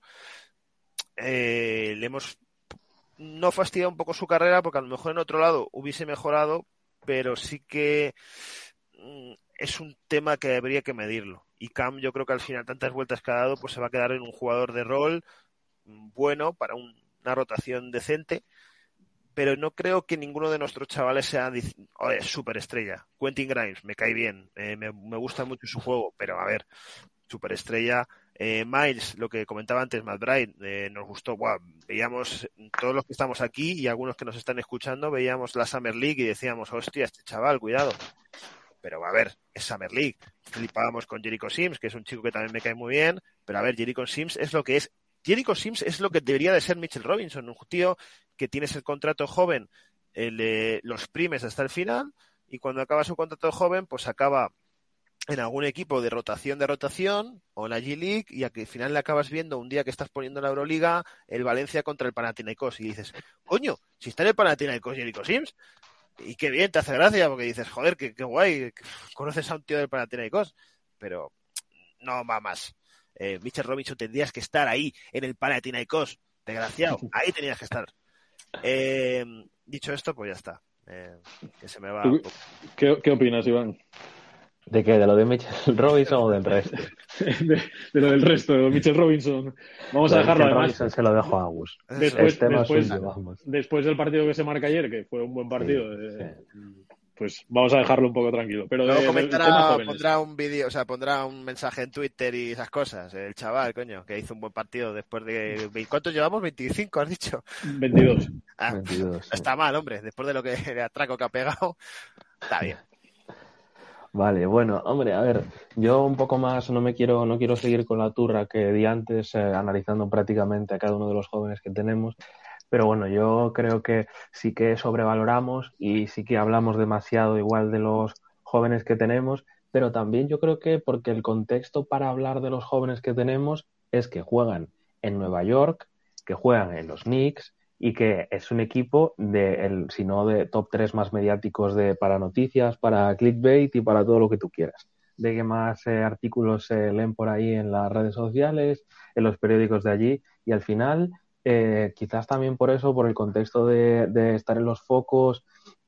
S5: eh, le hemos no fastidiado un poco su carrera porque a lo mejor en otro lado hubiese mejorado, pero sí que mm, es un tema que habría que medirlo. Y Cam, yo creo que al final tantas vueltas que ha dado, pues se va a quedar en un jugador de rol bueno para un, una rotación decente, pero no creo que ninguno de nuestros chavales sea oh, superestrella. Quentin Grimes, me cae bien, eh, me, me gusta mucho su juego, pero a ver, superestrella. Eh, Miles, lo que comentaba antes, Matt Bryant, eh, nos gustó, wow, veíamos todos los que estamos aquí y algunos que nos están escuchando, veíamos la Summer League y decíamos, hostia, este chaval, cuidado. Pero a ver, es Summer League. Flipábamos con Jericho Sims, que es un chico que también me cae muy bien, pero a ver, Jericho Sims es lo que es. Jericho Sims es lo que debería de ser Mitchell Robinson, un tío que tienes el contrato joven, el, eh, los primes hasta el final, y cuando acaba su contrato joven, pues acaba en algún equipo de rotación de rotación o en la G-League y al final le acabas viendo un día que estás poniendo en la Euroliga el Valencia contra el Panathinaikos y dices, coño, si está en el Panathinaikos Jericho Sims, y qué bien, te hace gracia porque dices, joder, qué, qué guay, conoces a un tío del Panathinaikos, pero no va más. Eh, Mitchell Robinson tendrías que estar ahí en el Panathinaikos, desgraciado, ahí tenías que estar. Eh, dicho esto, pues ya está. Eh, que se me va.
S3: ¿Qué, ¿Qué opinas, Iván?
S4: ¿De qué? ¿De lo de Mitchell Robinson o del resto?
S3: de, de lo del resto, de Mitchell Robinson. Vamos
S4: de
S3: a dejarlo además.
S4: Robinson se lo dejo a Gus.
S3: Después,
S4: es tema
S3: después,
S4: suyo, vamos.
S3: después del partido que se marca ayer, que fue un buen partido.
S4: Sí,
S3: eh,
S4: sí.
S3: pues vamos a dejarlo un poco tranquilo. Pero
S5: luego
S3: de,
S5: comentará,
S3: de tema jóvenes.
S5: pondrá un vídeo, o sea, pondrá un mensaje en Twitter y esas cosas. El chaval, coño, que hizo un buen partido después de... ¿Cuántos llevamos? veinticinco, has dicho.
S3: veintidós.
S5: Ah,
S4: veintidós, sí.
S5: está mal, hombre. Después de lo que el atraco que ha pegado, está bien.
S4: Vale, bueno, hombre, a ver, yo un poco más no me quiero, no quiero seguir con la turra que di antes, eh, analizando prácticamente a cada uno de los jóvenes que tenemos, pero bueno, yo creo que sí que sobrevaloramos y sí que hablamos demasiado igual de los jóvenes que tenemos, pero también yo creo que porque el contexto para hablar de los jóvenes que tenemos es que juegan en Nueva York, que juegan en los Knicks, y que es un equipo de, el, si no de top tres más mediáticos de, para noticias, para clickbait y para todo lo que tú quieras. De que más eh, artículos se eh, leen por ahí en las redes sociales, en los periódicos de allí, y al final, eh, quizás también por eso, por el contexto de, de estar en los focos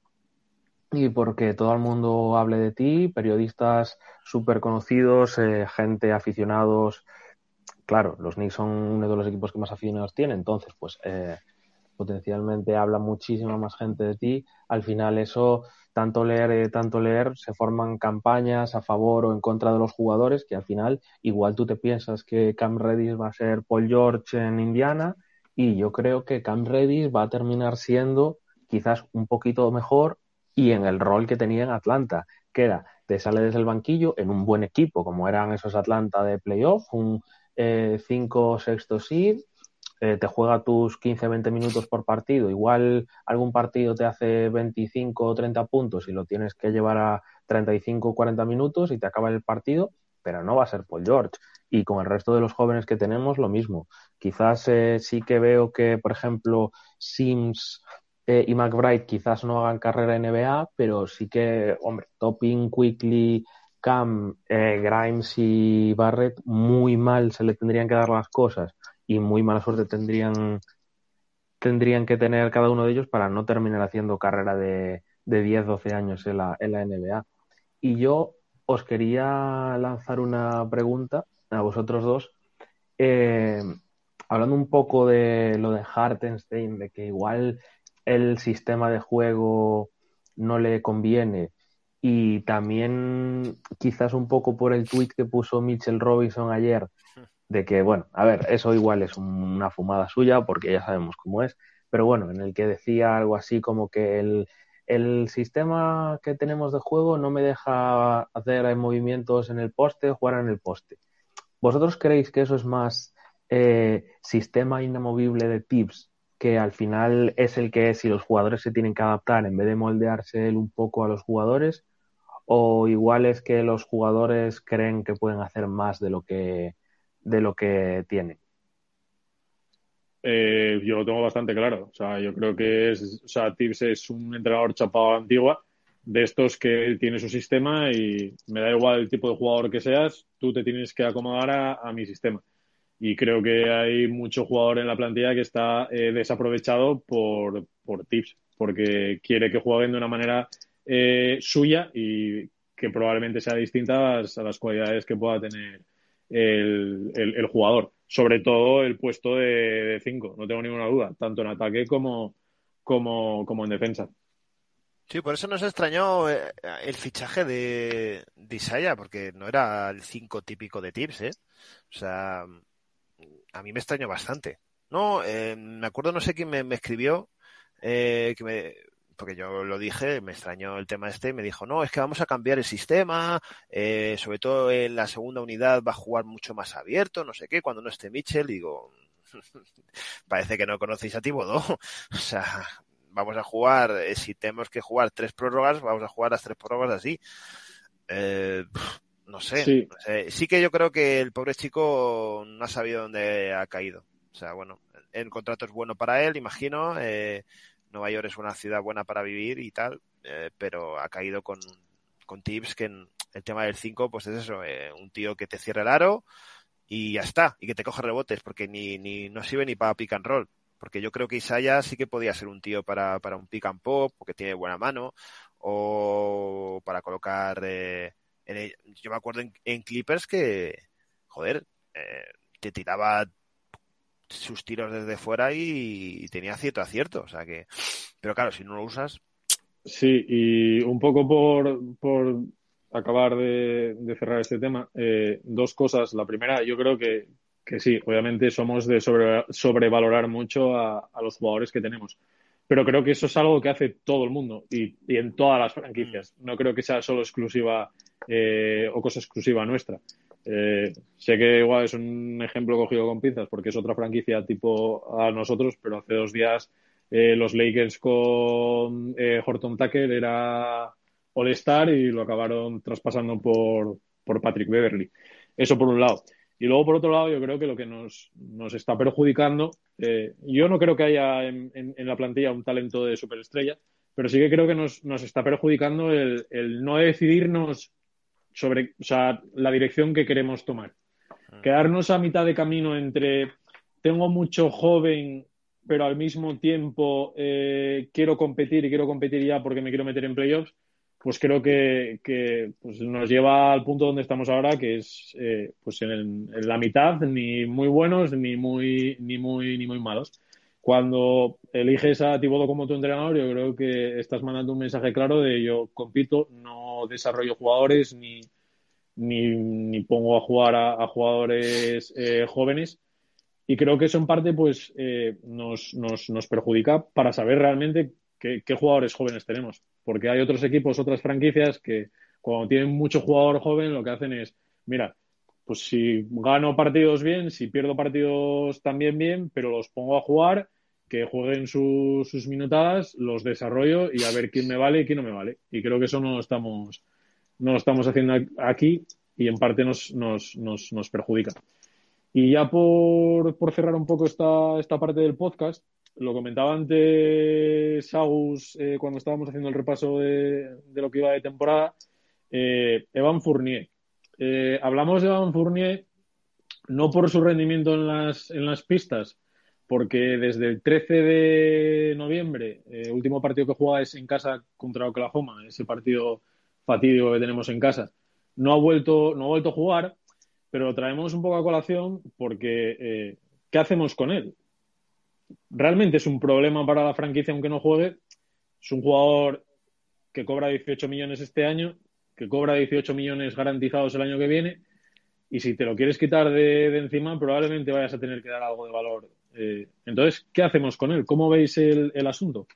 S4: y porque todo el mundo hable de ti, periodistas súper conocidos, eh, gente, aficionados. Claro, los Knicks son uno de los equipos que más aficionados tienen, entonces, pues... Eh, potencialmente habla muchísima más gente de ti, al final eso, tanto leer, eh, tanto leer, se forman campañas a favor o en contra de los jugadores, que al final igual tú te piensas que Cam Reddish va a ser Paul George en Indiana, y yo creo que Cam Reddish va a terminar siendo quizás un poquito mejor y en el rol que tenía en Atlanta, que era, te sale desde el banquillo en un buen equipo, como eran esos Atlanta de playoff, un eh, cinco sexto seed, Eh, te juega tus quince a veinte minutos por partido, igual algún partido te hace veinticinco o treinta puntos y lo tienes que llevar a treinta y cinco o cuarenta minutos y te acaba el partido, pero no va a ser Paul George. Y con el resto de los jóvenes que tenemos, lo mismo. Quizás eh, sí que veo que, por ejemplo, Sims eh, y McBride quizás no hagan carrera en N B A, pero sí que, hombre, Topping, Quickly, Cam, eh, Grimes y Barrett, muy mal se le tendrían que dar las cosas y muy mala suerte tendrían tendrían que tener cada uno de ellos para no terminar haciendo carrera de, de diez, doce años en la, en la N B A. Y yo os quería lanzar una pregunta a vosotros dos, eh, hablando un poco de lo de Hartenstein, de que igual el sistema de juego no le conviene, y también quizás un poco por el tuit que puso Mitchell Robinson ayer, de que, bueno, a ver, eso igual es una fumada suya porque ya sabemos cómo es, pero bueno, en el que decía algo así como que el, el sistema que tenemos de juego no me deja hacer movimientos en el poste, jugar en el poste. ¿Vosotros creéis que eso es más eh, sistema inamovible de Tibbs, que al final es el que si los jugadores se tienen que adaptar en vez de moldearse él un poco a los jugadores, o igual es que los jugadores creen que pueden hacer más de lo que de lo que tiene?
S3: Eh, yo lo tengo bastante claro. O sea, yo creo que es, o sea, Tibbs es un entrenador chapado a la antigua, de estos que tiene su sistema y me da igual el tipo de jugador que seas, tú te tienes que acomodar a, a mi sistema. Y creo que hay mucho jugador en la plantilla que está eh, desaprovechado por, por Tibbs, porque quiere que jueguen de una manera eh, suya y que probablemente sea distinta a las, a las cualidades que pueda tener el, el, el jugador. Sobre todo el puesto de cinco, no tengo ninguna duda, tanto en ataque como, como, como en defensa.
S5: Sí, por eso nos extrañó eh, el fichaje de, de Isaiah, porque no era el cinco típico de Tibbs, ¿eh? O sea, a mí me extrañó bastante. No, eh, me acuerdo, no sé quién me, me escribió, eh, que me, porque yo lo dije, me extrañó el tema este, y me dijo, no, es que vamos a cambiar el sistema, eh, sobre todo en la segunda unidad va a jugar mucho más abierto, no sé qué, cuando no esté Mitchell, digo, parece que no conocéis a Thibodeau. O sea, vamos a jugar, eh, si tenemos que jugar tres prórrogas, vamos a jugar las tres prórrogas así. Eh, no sé,
S3: Sí.
S5: no sé. Sí que yo creo que el pobre chico no ha sabido dónde ha caído. O sea, bueno, el contrato es bueno para él, imagino. Eh, Nueva York es una ciudad buena para vivir y tal, eh, pero ha caído con, con Tibbs, que en el tema del cinco, pues es eso, eh, un tío que te cierra el aro y ya está, y que te coge rebotes, porque ni, ni no sirve ni para pick and roll. Porque yo creo que Isaiah sí que podía ser un tío para, para un pick and pop, porque tiene buena mano, o para colocar... Eh, en el, yo me acuerdo en, en Clippers que, joder, eh, te tiraba sus tiros desde fuera y, y tenía cierto acierto. O sea que... Pero claro, si no lo usas,
S3: Sí, y un poco por, por acabar de, de cerrar este tema, eh, dos cosas. La primera, yo creo que, que sí, obviamente somos de sobre, sobrevalorar mucho a, a los jugadores que tenemos. Pero creo que eso es algo que hace todo el mundo y, y en todas las franquicias. No creo que sea solo exclusiva eh, o cosa exclusiva nuestra. Eh, sé que igual es un ejemplo cogido con pinzas porque es otra franquicia tipo a nosotros, pero hace dos días eh, los Lakers con eh, Horton Tucker era All-Star y lo acabaron traspasando por, por Patrick Beverley. Eso por un lado. Y luego, por otro lado, yo creo que lo que nos, nos está perjudicando, eh, yo no creo que haya en, en, en la plantilla un talento de superestrella, pero sí que creo que nos, nos está perjudicando el, el no decidirnos sobre, o sea, la dirección que queremos tomar. Quedarnos a mitad de camino entre tengo mucho joven, pero al mismo tiempo eh, quiero competir y quiero competir ya porque me quiero meter en playoffs, pues creo que, que pues nos lleva al punto donde estamos ahora, que es eh, pues en, en la mitad, ni muy buenos ni muy ni muy ni muy malos. Cuando eliges a Thibodeau como tu entrenador, yo creo que estás mandando un mensaje claro de yo compito, no desarrollo jugadores ni ni, ni pongo a jugar a, a jugadores eh, jóvenes. Y creo que eso en parte pues eh, nos, nos, nos perjudica para saber realmente qué, qué jugadores jóvenes tenemos. Porque hay otros equipos, otras franquicias que cuando tienen mucho jugador joven lo que hacen es, mira, pues si gano partidos bien, si pierdo partidos también bien, pero los pongo a jugar, que jueguen su, sus minutadas, los desarrollo y a ver quién me vale y quién no me vale. Y creo que eso no lo estamos, no lo estamos haciendo aquí y en parte nos, nos, nos, nos perjudica. Y ya por, por cerrar un poco esta, esta parte del podcast, lo comentaba antes Agus eh, cuando estábamos haciendo el repaso de, de lo que iba de temporada, eh, Evan Fournier. Eh, hablamos de Evan Fournier no por su rendimiento en las, en las pistas, porque desde el trece de noviembre, eh, último partido que juega es en casa contra Oklahoma, ese partido fatídico que tenemos en casa, no ha vuelto, no ha vuelto a jugar, pero lo traemos un poco a colación porque eh, ¿qué hacemos con él? Realmente es un problema para la franquicia aunque no juegue. Es un jugador que cobra dieciocho millones este año, que cobra dieciocho millones garantizados el año que viene, y si te lo quieres quitar de, de encima probablemente vayas a tener que dar algo de valor. Eh, entonces, ¿qué hacemos con él? ¿Cómo veis el, el asunto?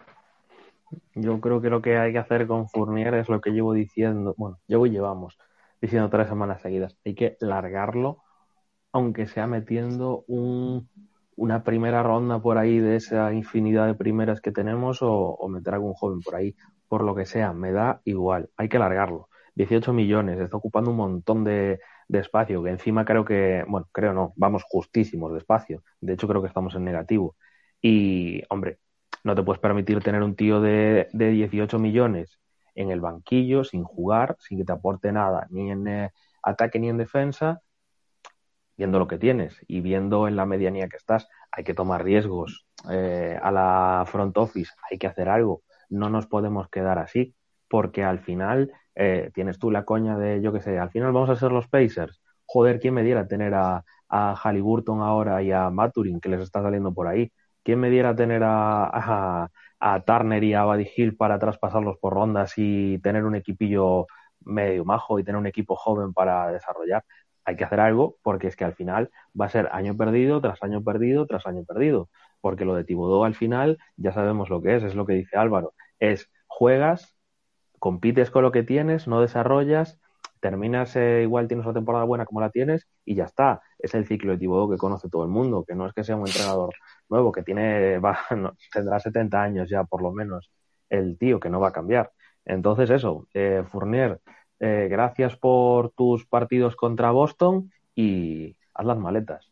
S4: Yo creo que lo que hay que hacer con Fournier es lo que llevo diciendo, bueno, llevo y llevamos diciendo tres semanas seguidas. Hay que largarlo, aunque sea metiendo un, una primera ronda por ahí de esa infinidad de primeras que tenemos o, o meter algún joven por ahí. Por lo que sea, me da igual. Hay que largarlo. dieciocho millones, está ocupando un montón de, de espacio, que encima creo que, bueno, creo no, vamos justísimos de espacio. De hecho, creo que estamos en negativo. Y, hombre, no te puedes permitir tener un tío de, de dieciocho millones en el banquillo, sin jugar, sin que te aporte nada, ni en eh, ataque ni en defensa, viendo lo que tienes y viendo en la medianía que estás. Hay que tomar riesgos eh, a la front office, hay que hacer algo. No nos podemos quedar así, porque al final eh, tienes tú la coña de, yo qué sé, al final vamos a ser los Pacers. Joder, ¿quién me diera tener a, a Haliburton ahora y a Mathurin, que les está saliendo por ahí? ¿Quién me diera tener a, a, a Turner y a Buddy Hield para traspasarlos por rondas y tener un equipillo medio majo y tener un equipo joven para desarrollar? Hay que hacer algo porque es que al final va a ser año perdido tras año perdido tras año perdido, porque lo de Thibodeau al final ya sabemos lo que es, es lo que dice Álvaro, es juegas, compites con lo que tienes, no desarrollas, terminas eh, igual tienes una temporada buena como la tienes y ya está. Es el ciclo de Thibodeau que conoce todo el mundo, que no es que sea un entrenador nuevo, que tiene va, no, tendrá setenta años ya por lo menos el tío, que no va a cambiar. Entonces eso, eh, Fournier, eh, gracias por tus partidos contra Boston y haz las maletas.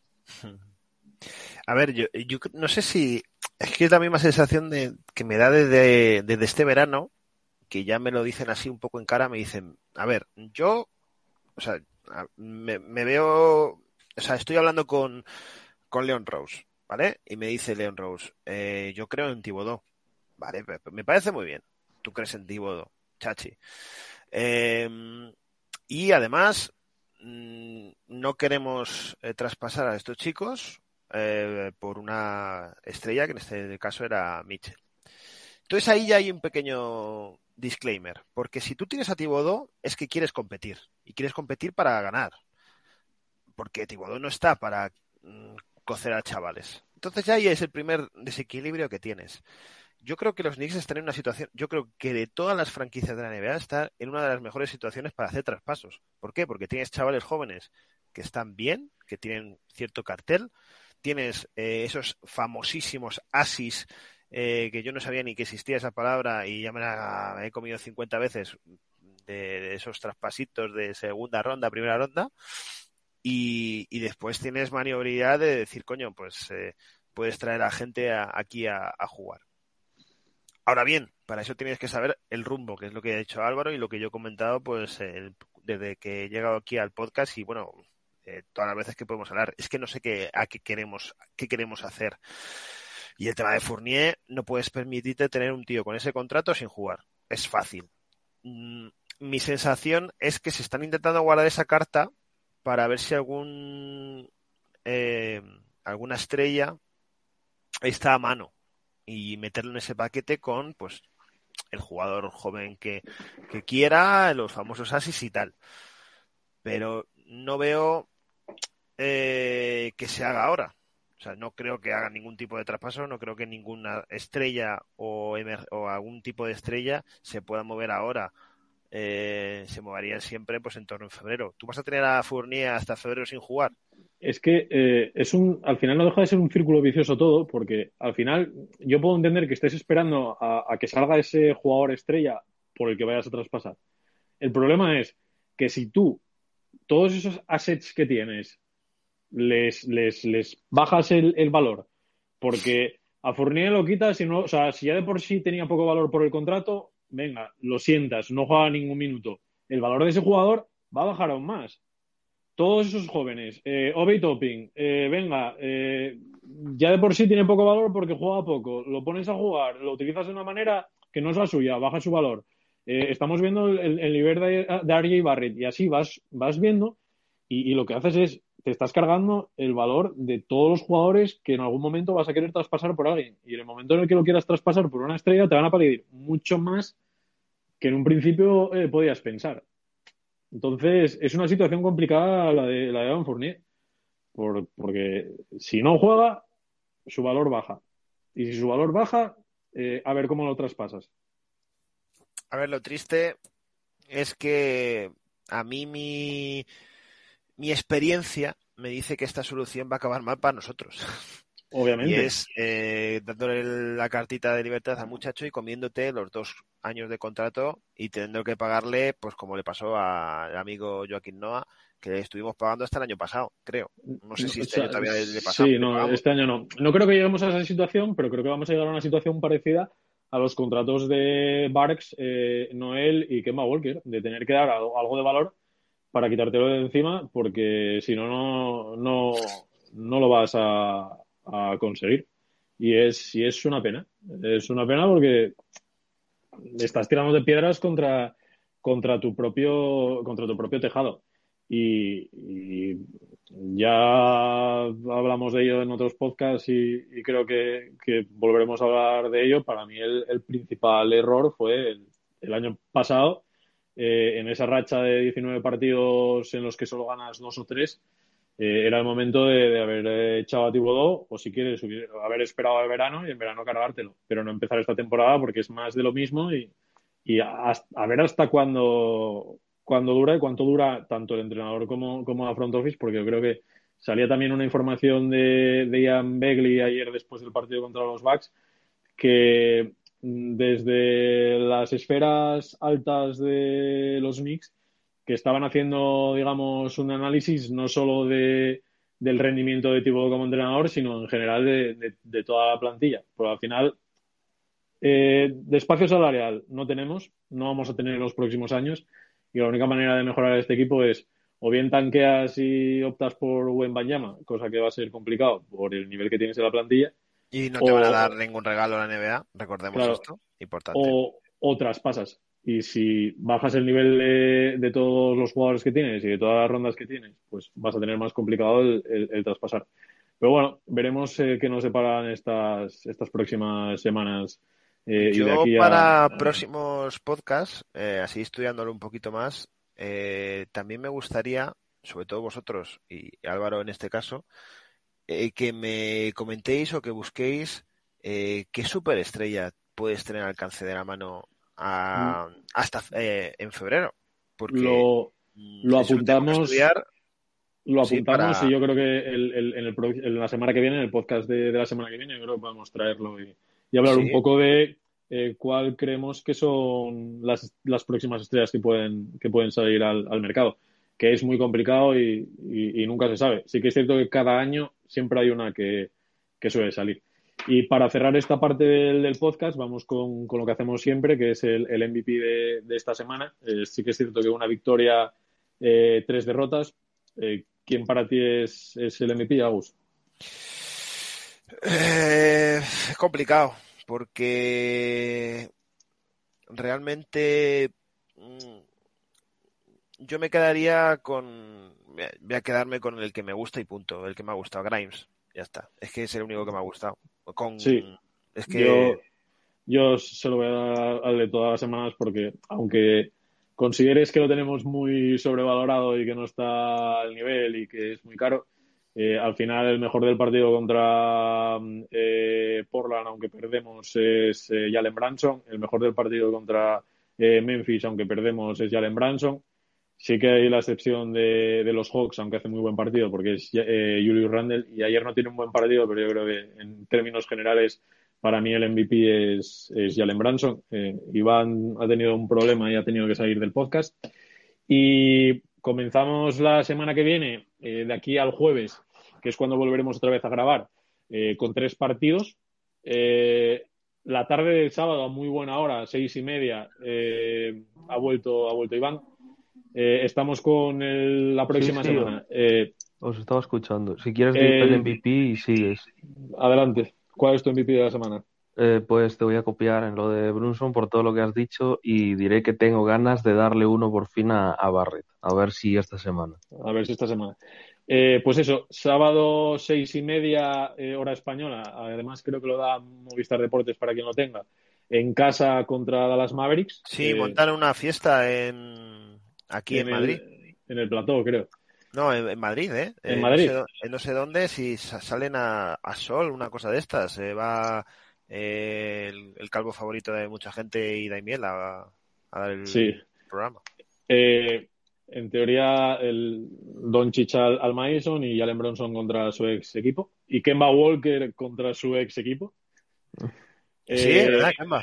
S5: A ver, yo, yo no sé si es que es la misma sensación de que me da desde, desde este verano, que ya me lo dicen así un poco en cara, me dicen, a ver, yo, o sea, me, me veo, o sea, estoy hablando con, con Leon Rose, ¿vale? Y me dice Leon Rose, eh, yo creo en Thibodeau, ¿vale? Me parece muy bien, tú crees en Thibodeau, chachi. Eh, y además, no queremos eh, traspasar a estos chicos eh, por una estrella, que en este caso era Mitchell. Entonces ahí ya hay un pequeño disclaimer, porque si tú tienes a Thibodeau es que quieres competir y quieres competir para ganar, porque Thibodeau no está para mm, cocer a chavales. Entonces ya ahí es el primer desequilibrio que tienes. Yo creo que los Knicks están en una situación, yo creo que de todas las franquicias de la N B A está en una de las mejores situaciones para hacer traspasos. ¿Por qué? Porque tienes chavales jóvenes que están bien, que tienen cierto cartel, tienes eh, esos famosísimos asis eh, que yo no sabía ni que existía esa palabra y ya me la me he comido cincuenta veces de, de esos traspasitos de segunda ronda, primera ronda, y, y después tienes maniobridad de decir, coño, pues eh, puedes traer a gente a, aquí a, a jugar. Ahora bien, para eso tienes que saber el rumbo, que es lo que ha dicho Álvaro y lo que yo he comentado pues el, desde que he llegado aquí al podcast y bueno, eh, todas las veces que podemos hablar. Es que no sé qué, a qué queremos, qué queremos hacer. Y el tema de Fournier, no puedes permitirte tener un tío con ese contrato sin jugar. Es fácil. Mm, mi sensación es que se están intentando guardar esa carta para ver si algún eh, alguna estrella está a mano y meterlo en ese paquete con pues el jugador joven que, que quiera, los famosos asis y tal. Pero no veo eh, que se haga ahora. O sea, no creo que haga ningún tipo de traspaso, no creo que ninguna estrella o, emer- o algún tipo de estrella se pueda mover ahora. Eh, se moverían siempre pues en torno a febrero. ¿Tú vas a tener a Fournier hasta febrero sin jugar?
S3: Es que eh, es un, al final no deja de ser un círculo vicioso todo, porque al final yo puedo entender que estés esperando a, a que salga ese jugador estrella por el que vayas a traspasar. El problema es que si tú todos esos assets que tienes les, les, les bajas el, el valor, porque a Fournier lo quitas y no, o sea, si ya de por sí tenía poco valor por el contrato, venga, lo sientas, no juega ningún minuto. El valor de ese jugador va a bajar aún más. Todos esos jóvenes, eh, Obi Topping, eh, venga, eh, ya de por sí tiene poco valor porque juega poco, lo pones a jugar, lo utilizas de una manera que no es la suya, baja su valor. Eh, estamos viendo el, el nivel de, de R J Barrett y así vas, vas viendo y, y lo que haces es, te estás cargando el valor de todos los jugadores que en algún momento vas a querer traspasar por alguien. Y en el momento en el que lo quieras traspasar por una estrella te van a pedir mucho más que en un principio eh, podías pensar. Entonces, es una situación complicada la de, la de Evan Fournier, por, porque si no juega, su valor baja. Y si su valor baja, eh, a ver cómo lo traspasas.
S5: A ver, lo triste es que a mí mi, mi experiencia me dice que esta solución va a acabar mal para nosotros.
S3: Obviamente.
S5: Y es eh, dándole la cartita de libertad al muchacho y comiéndote los dos años de contrato y teniendo que pagarle, pues como le pasó al amigo Joaquín Noah, que le estuvimos pagando hasta el año pasado, creo. No sé si este
S3: O sea,
S5: año todavía le pasamos.
S3: sí,
S5: le
S3: no,
S5: pagamos.
S3: este año no. No creo que lleguemos a esa situación, pero creo que vamos a llegar a una situación parecida a los contratos de Barks, eh, Noel y Kemba Walker, de tener que dar algo, algo de valor para quitártelo de encima, porque si no, no, no, no lo vas a, a conseguir. Y es, y es una pena. Es una pena porque estás tirando de piedras contra, contra tu propio, contra tu propio tejado. Y, y ya hablamos de ello en otros podcasts y, y creo que, que volveremos a hablar de ello. Para mí el, el principal error fue el, el año pasado, eh, en esa racha de diecinueve partidos en los que solo ganas dos o tres. Eh, era el momento de, de haber eh, echado a Thibodeau o si quieres hubiera, haber esperado al verano y en verano cargártelo, pero no empezar esta temporada porque es más de lo mismo y, y a, a ver hasta cuándo, cuándo dura y cuánto dura tanto el entrenador como, como la front office, porque yo creo que salía también una información de, de Ian Begley ayer después del partido contra los Bucks que desde las esferas altas de los Knicks que estaban haciendo, digamos, un análisis no solo de, del rendimiento de Thibodeau como entrenador, sino en general de, de, de toda la plantilla. Porque al final, eh, de espacio salarial no tenemos, no vamos a tener en los próximos años, y la única manera de mejorar este equipo es o bien tanqueas y optas por Wembanyama, cosa que va a ser complicado por el nivel que tienes en la plantilla.
S5: Y no te
S3: o,
S5: van a dar ningún regalo a la N B A, recordemos
S3: claro,
S5: esto, importante.
S3: O, o traspasas. Y si bajas el nivel de, de todos los jugadores que tienes y de todas las rondas que tienes, pues vas a tener más complicado el, el, el traspasar. Pero bueno, veremos eh, qué nos separan estas, estas próximas semanas Eh,
S5: Yo
S3: y de aquí a...
S5: para próximos podcasts, eh, así estudiándolo un poquito más, eh, también me gustaría, sobre todo vosotros y Álvaro en este caso, eh, que me comentéis o que busquéis eh, qué superestrella puedes tener al alcance de la mano a, hasta eh, en febrero. Porque
S3: Lo,
S5: mm,
S3: lo
S5: eso lo tengo que
S3: apuntamos,
S5: estudiar,
S3: lo
S5: sí,
S3: apuntamos y
S5: para...
S3: yo creo que el, el- en, el pro- en la semana que viene, en el podcast de, de la semana que viene, yo creo que podemos traerlo y, y hablar un
S5: Sí,
S3: poco de eh, cuál creemos que son las, las próximas estrellas que pueden, que pueden salir al, al mercado, que es muy complicado y, y- y nunca se sabe. Sí que es cierto que cada año siempre hay una que, que suele salir. Y para cerrar esta parte del, del podcast, vamos con, con lo que hacemos siempre, que es el, el M V P de, de esta semana. Eh, sí que es cierto que una victoria, eh, tres derrotas. Eh, ¿Quién para ti es, es el M V P, Agus?
S5: Eh, es complicado, porque realmente mm, yo me quedaría con... Voy a quedarme con el que me gusta y punto, el que me ha gustado, Grimes. Ya está. Es que es el único que me ha gustado.
S3: Sí,
S5: Con... Es que...
S3: yo, yo se lo voy a dar al de todas las semanas porque aunque consideres que lo tenemos muy sobrevalorado y que no está al nivel y que es muy caro, eh, al final el mejor del partido contra eh, Portland, aunque perdemos, es eh, Jalen Brunson. El mejor del partido contra eh, Memphis, aunque perdemos, es Jalen Brunson. Sí que hay la excepción de, de los Hawks, aunque hace muy buen partido, porque es eh, Julius Randle, y ayer no tiene un buen partido, pero yo creo que en términos generales, para mí el M V P es, es Jalen Brunson. Eh, Iván ha tenido un problema y ha tenido que salir del podcast. Y comenzamos la semana que viene, eh, de aquí al jueves, que es cuando volveremos otra vez a grabar, eh, con tres partidos. Eh, la tarde del sábado, a muy buena hora, seis y media, eh, ha vuelto, ha vuelto Iván. Eh, estamos con el- la
S4: Sí,
S3: próxima
S4: sí,
S3: semana. Eh,
S4: os estaba escuchando. Si quieres, dime el
S3: el-
S4: M V P y sigues.
S3: Adelante. ¿Cuál es tu M V P de la semana?
S4: Eh, pues te voy a copiar en lo de Brunson por todo lo que has dicho y diré que tengo ganas de darle uno por fin a, a Barrett. A ver si esta semana.
S3: A ver si esta semana. Eh, pues eso, sábado seis y media, eh, hora española. Además, creo que lo da Movistar Deportes para quien lo tenga. En casa contra Dallas Mavericks,
S5: Sí,
S3: eh,
S5: montaron una fiesta en... aquí en
S3: en
S5: Madrid.
S3: el, en el plató, creo.
S5: No, en, en Madrid, ¿eh?
S3: En
S5: Eh, no sé,
S3: Madrid.
S5: dó- eh, no sé dónde, si sa- salen a, a Sol, una cosa de estas. Eh, va eh, el, el calvo favorito de mucha gente y Daimiel a, a dar
S3: Sí.
S5: el programa.
S3: Eh, en teoría, el Doncic al, al Madison y Jalen Bronson contra su ex equipo. Y Kemba Walker contra su ex equipo.
S5: Sí, es
S3: Eh,
S5: verdad, Kemba.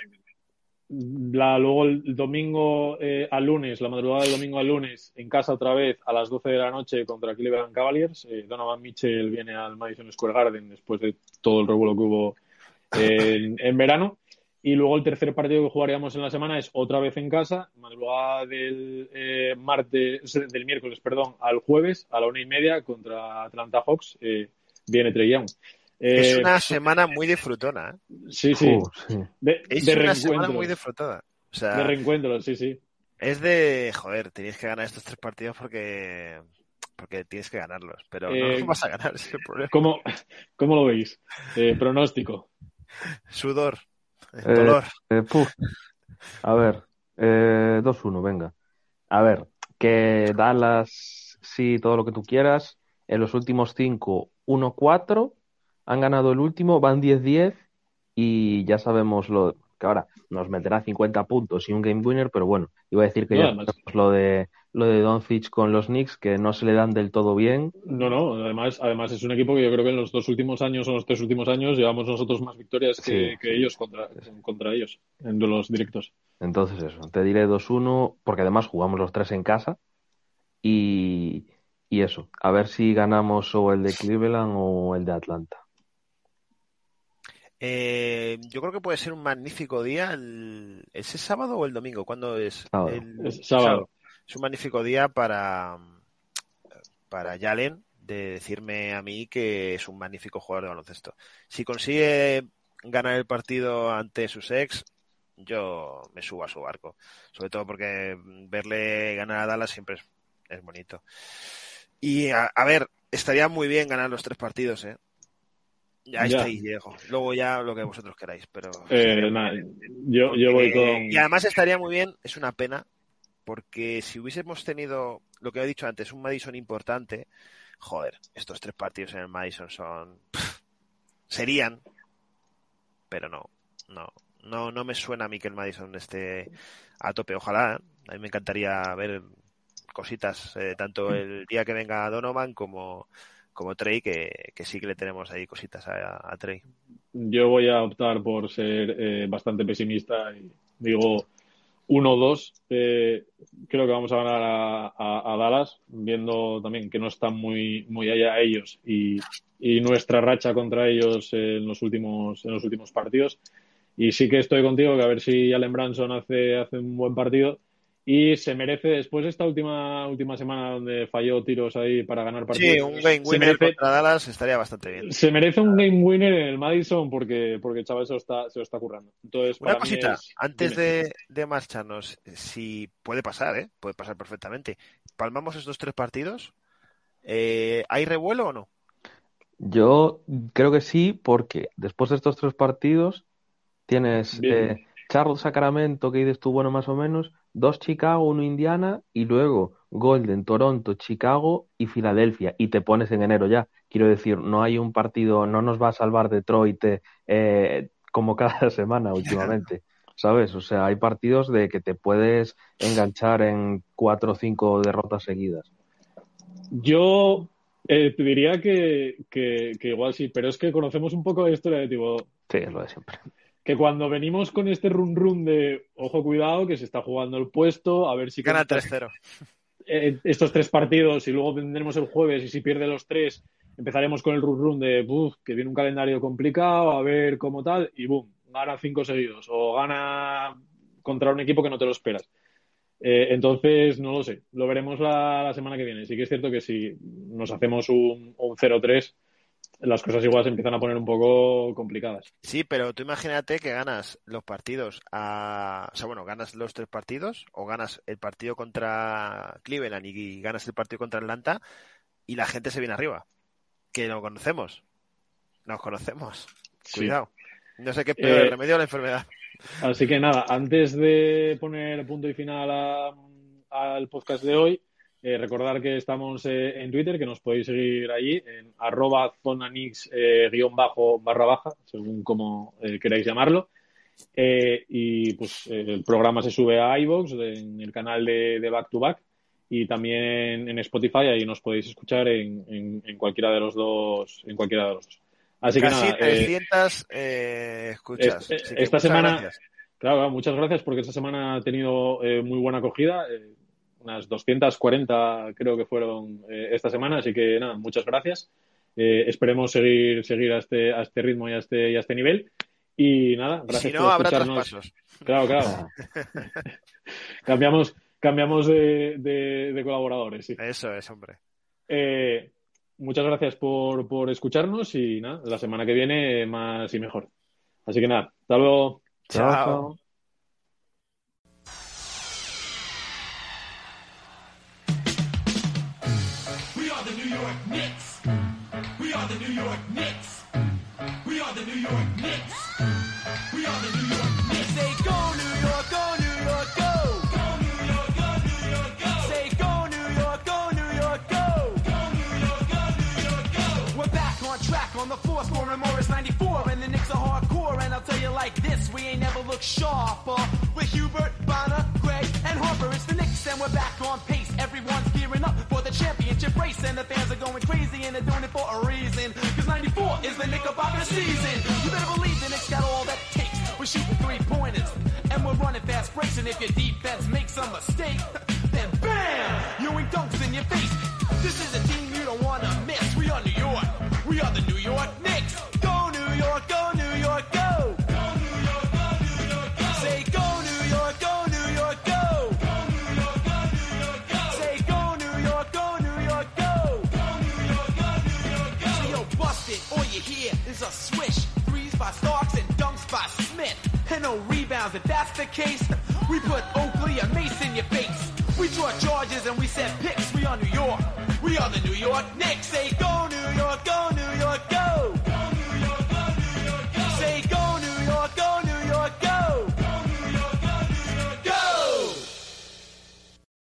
S3: la, luego el domingo eh, al lunes, la madrugada del domingo al lunes, en casa otra vez a las doce de la noche contra Cleveland Cavaliers. Eh, Donovan Mitchell viene al Madison Square Garden después de todo el revuelo que hubo en, en verano. Y luego el tercer partido que jugaríamos en la semana es otra vez en casa, madrugada del eh, martes, del miércoles, perdón, al jueves a la una y media contra Atlanta Hawks. Eh, viene Trae Young.
S5: Es
S3: Eh,
S5: una semana muy disfrutona, ¿eh?
S3: sí, sí,
S4: Uh, sí.
S3: de,
S5: Es
S3: de
S5: una semana muy
S3: reencuentros,
S5: disfrutada. O
S3: de
S5: sea,
S3: reencuentros, sí, sí.
S5: es de, joder, tenéis que ganar estos tres partidos porque, porque tienes que ganarlos. Pero no los
S3: Eh,
S5: vas a ganar, ese es el problema.
S3: ¿cómo, cómo lo veis? Eh, pronóstico.
S5: Sudor,
S4: Eh,
S5: dolor.
S4: eh, puf. A ver, eh, dos uno, venga. A ver, que Dallas, sí, todo lo que tú quieras. En los últimos cinco, uno cuatro. Han ganado el último, van diez diez. Y ya sabemos lo que ahora nos meterá cincuenta puntos y un game winner, pero bueno, iba a decir que
S3: No,
S4: ya
S3: además,
S4: sabemos lo de lo de Doncic con los Knicks, que no se le dan del todo bien.
S3: no, no, además, además es un equipo que yo creo que en los dos últimos años o los tres últimos años llevamos nosotros más victorias
S4: Sí,
S3: que, que
S4: sí.
S3: ellos contra, contra ellos en los directos.
S4: Entonces eso, te diré dos uno, porque además jugamos los tres en casa. Y, y eso, a ver si ganamos o el de Cleveland o el de Atlanta.
S5: Eh, yo creo que puede ser un magnífico día. El, ¿es el sábado o el domingo? ¿Cuándo es?
S4: Sábado.
S5: El
S3: Es sábado.
S5: sábado. Es un magnífico día para, para Jalen de decirme a mí que es un magnífico jugador de baloncesto. Si consigue ganar el partido ante sus ex, yo me subo a su barco. Sobre todo porque verle ganar a Dallas siempre es, es bonito. Y a, a ver, estaría muy bien ganar los tres partidos, ¿eh? Ya estáis, Diego. Luego ya lo que vosotros queráis, pero...
S3: Eh, nada, yo, yo voy con...
S5: Y además estaría muy bien, es una pena, porque si hubiésemos tenido, lo que he dicho antes, un Madison importante, joder, estos tres partidos en el Madison son... serían, pero no, no, no, no me suena a mí que el Madison esté a tope. Ojalá, ¿eh? A mí me encantaría ver cositas, eh, tanto el día que venga Donovan como... como Trey, que, que sí que le tenemos ahí cositas a, a Trey.
S3: Yo voy a optar por ser eh, bastante pesimista y digo uno dos. Eh, creo que vamos a ganar a, a, a Dallas, viendo también que no están muy, muy allá ellos y, y nuestra racha contra ellos en los últimos, en los últimos partidos. Y sí que estoy contigo, que a ver si Allen Branson hace, hace un buen partido. Y se merece, después de esta última última semana donde falló tiros ahí para ganar partidos.
S5: Sí, un game winner merece, contra Dallas estaría bastante bien.
S3: Se merece un game winner en el Madison porque, porque el chaval se lo está, se lo está currando. Entonces,
S5: una
S3: para
S5: cosita,
S3: mí es...
S5: antes de, de marcharnos, si puede pasar, ¿eh? Puede pasar perfectamente. ¿Palmamos estos tres partidos? Eh, ¿Hay revuelo o no?
S4: Yo creo que sí, porque después de estos tres partidos tienes eh, Charlotte, Sacramento, que dices tú, bueno, más o menos, dos Chicago, uno Indiana, y luego Golden, Toronto, Chicago y Filadelfia, y te pones en enero ya. Quiero decir, no hay un partido, no nos va a salvar Detroit eh, como cada semana últimamente, ¿sabes? O sea, hay partidos de que te puedes enganchar en cuatro o cinco derrotas seguidas.
S3: Yo eh, te diría que, que, que igual sí, pero es que conocemos un poco la historia de tipo...
S4: Sí, es lo de siempre.
S3: Que cuando venimos con este run run de ojo, cuidado, que se está jugando el puesto, a ver si
S5: gana tres cero
S3: eh, estos tres partidos y luego tendremos el jueves y si pierde los tres empezaremos con el run run de buf, que viene un calendario complicado, a ver cómo tal, y boom, gana cinco seguidos o gana contra un equipo que no te lo esperas. Eh, entonces, no lo sé, lo veremos la, la semana que viene. Sí que es cierto que si nos hacemos un, un cero tres, las cosas igual se empiezan a poner un poco complicadas.
S5: Sí, pero tú imagínate que ganas los partidos a... O sea, bueno, ganas los tres partidos o ganas el partido contra Cleveland y ganas el partido contra Atlanta y la gente se viene arriba. Que lo conocemos. Nos conocemos. Sí. Cuidado. No sé qué es peor, eh, el remedio o la enfermedad.
S3: Así que nada, antes de poner punto y final a, al podcast de hoy, Eh, recordar que estamos eh, en Twitter, que nos podéis seguir allí en arroba zonanix eh, guión bajo barra baja, según como eh, queráis llamarlo. Eh, y pues eh, el programa se sube a iVoox, en el canal de, de Back to Back, y también en Spotify, ahí nos podéis escuchar en, en, en cualquiera de los dos, en cualquiera de los dos. Así
S5: Casi
S3: que nada,
S5: trescientas eh, escuchas.
S3: Es, eh, esta semana, gracias. Claro, muchas gracias porque esta semana ha tenido eh, muy buena acogida. Eh, unas doscientas cuarenta creo que fueron eh, esta semana, así que nada, muchas gracias. Eh, esperemos seguir seguir a este a este ritmo y a este y a este nivel. Y nada, gracias
S5: si no,
S3: por
S5: habrá
S3: escucharnos.
S5: Traspasos.
S3: Claro, claro. cambiamos cambiamos de, de, de colaboradores, sí.
S5: Eso es, hombre.
S3: Eh, muchas gracias por, por escucharnos y nada, la semana que viene más y mejor. Así que nada, hasta luego.
S5: Chao. Chao.
S6: On the floor, scoring Morris ninety-four, and the Knicks are hardcore, and I'll tell you like this, we ain't never looked sharper. With Hubert, Bonner, Gray, and Harper, it's the Knicks, and we're back on pace. Everyone's gearing up for the championship race, and the fans are going crazy, and they're doing it for a reason. Cause ninety-four is the Knickerbocker season. You better believe the Knicks got all that it takes. We're shooting three-pointers, and we're running fast breaks, and if your defense makes a mistake, then bam! Ewing dunks in your face. This is a team you don't wanna miss. We are New York. We are the New York Knicks. Go New York, go New York, go. Go New York, go New York, go. Say go New York, go New York, go. Go New York, go New York, go. Say go New York, go New York, go. Go New York, go New York, go. So yo, bust it. All you hear is a swish. Threes by Starks and dunks by Smith. And no rebounds. If that's the case, we put Oakley and Mace in your face. We draw charges and we set picks. We are New York. We are the New York Knicks. Say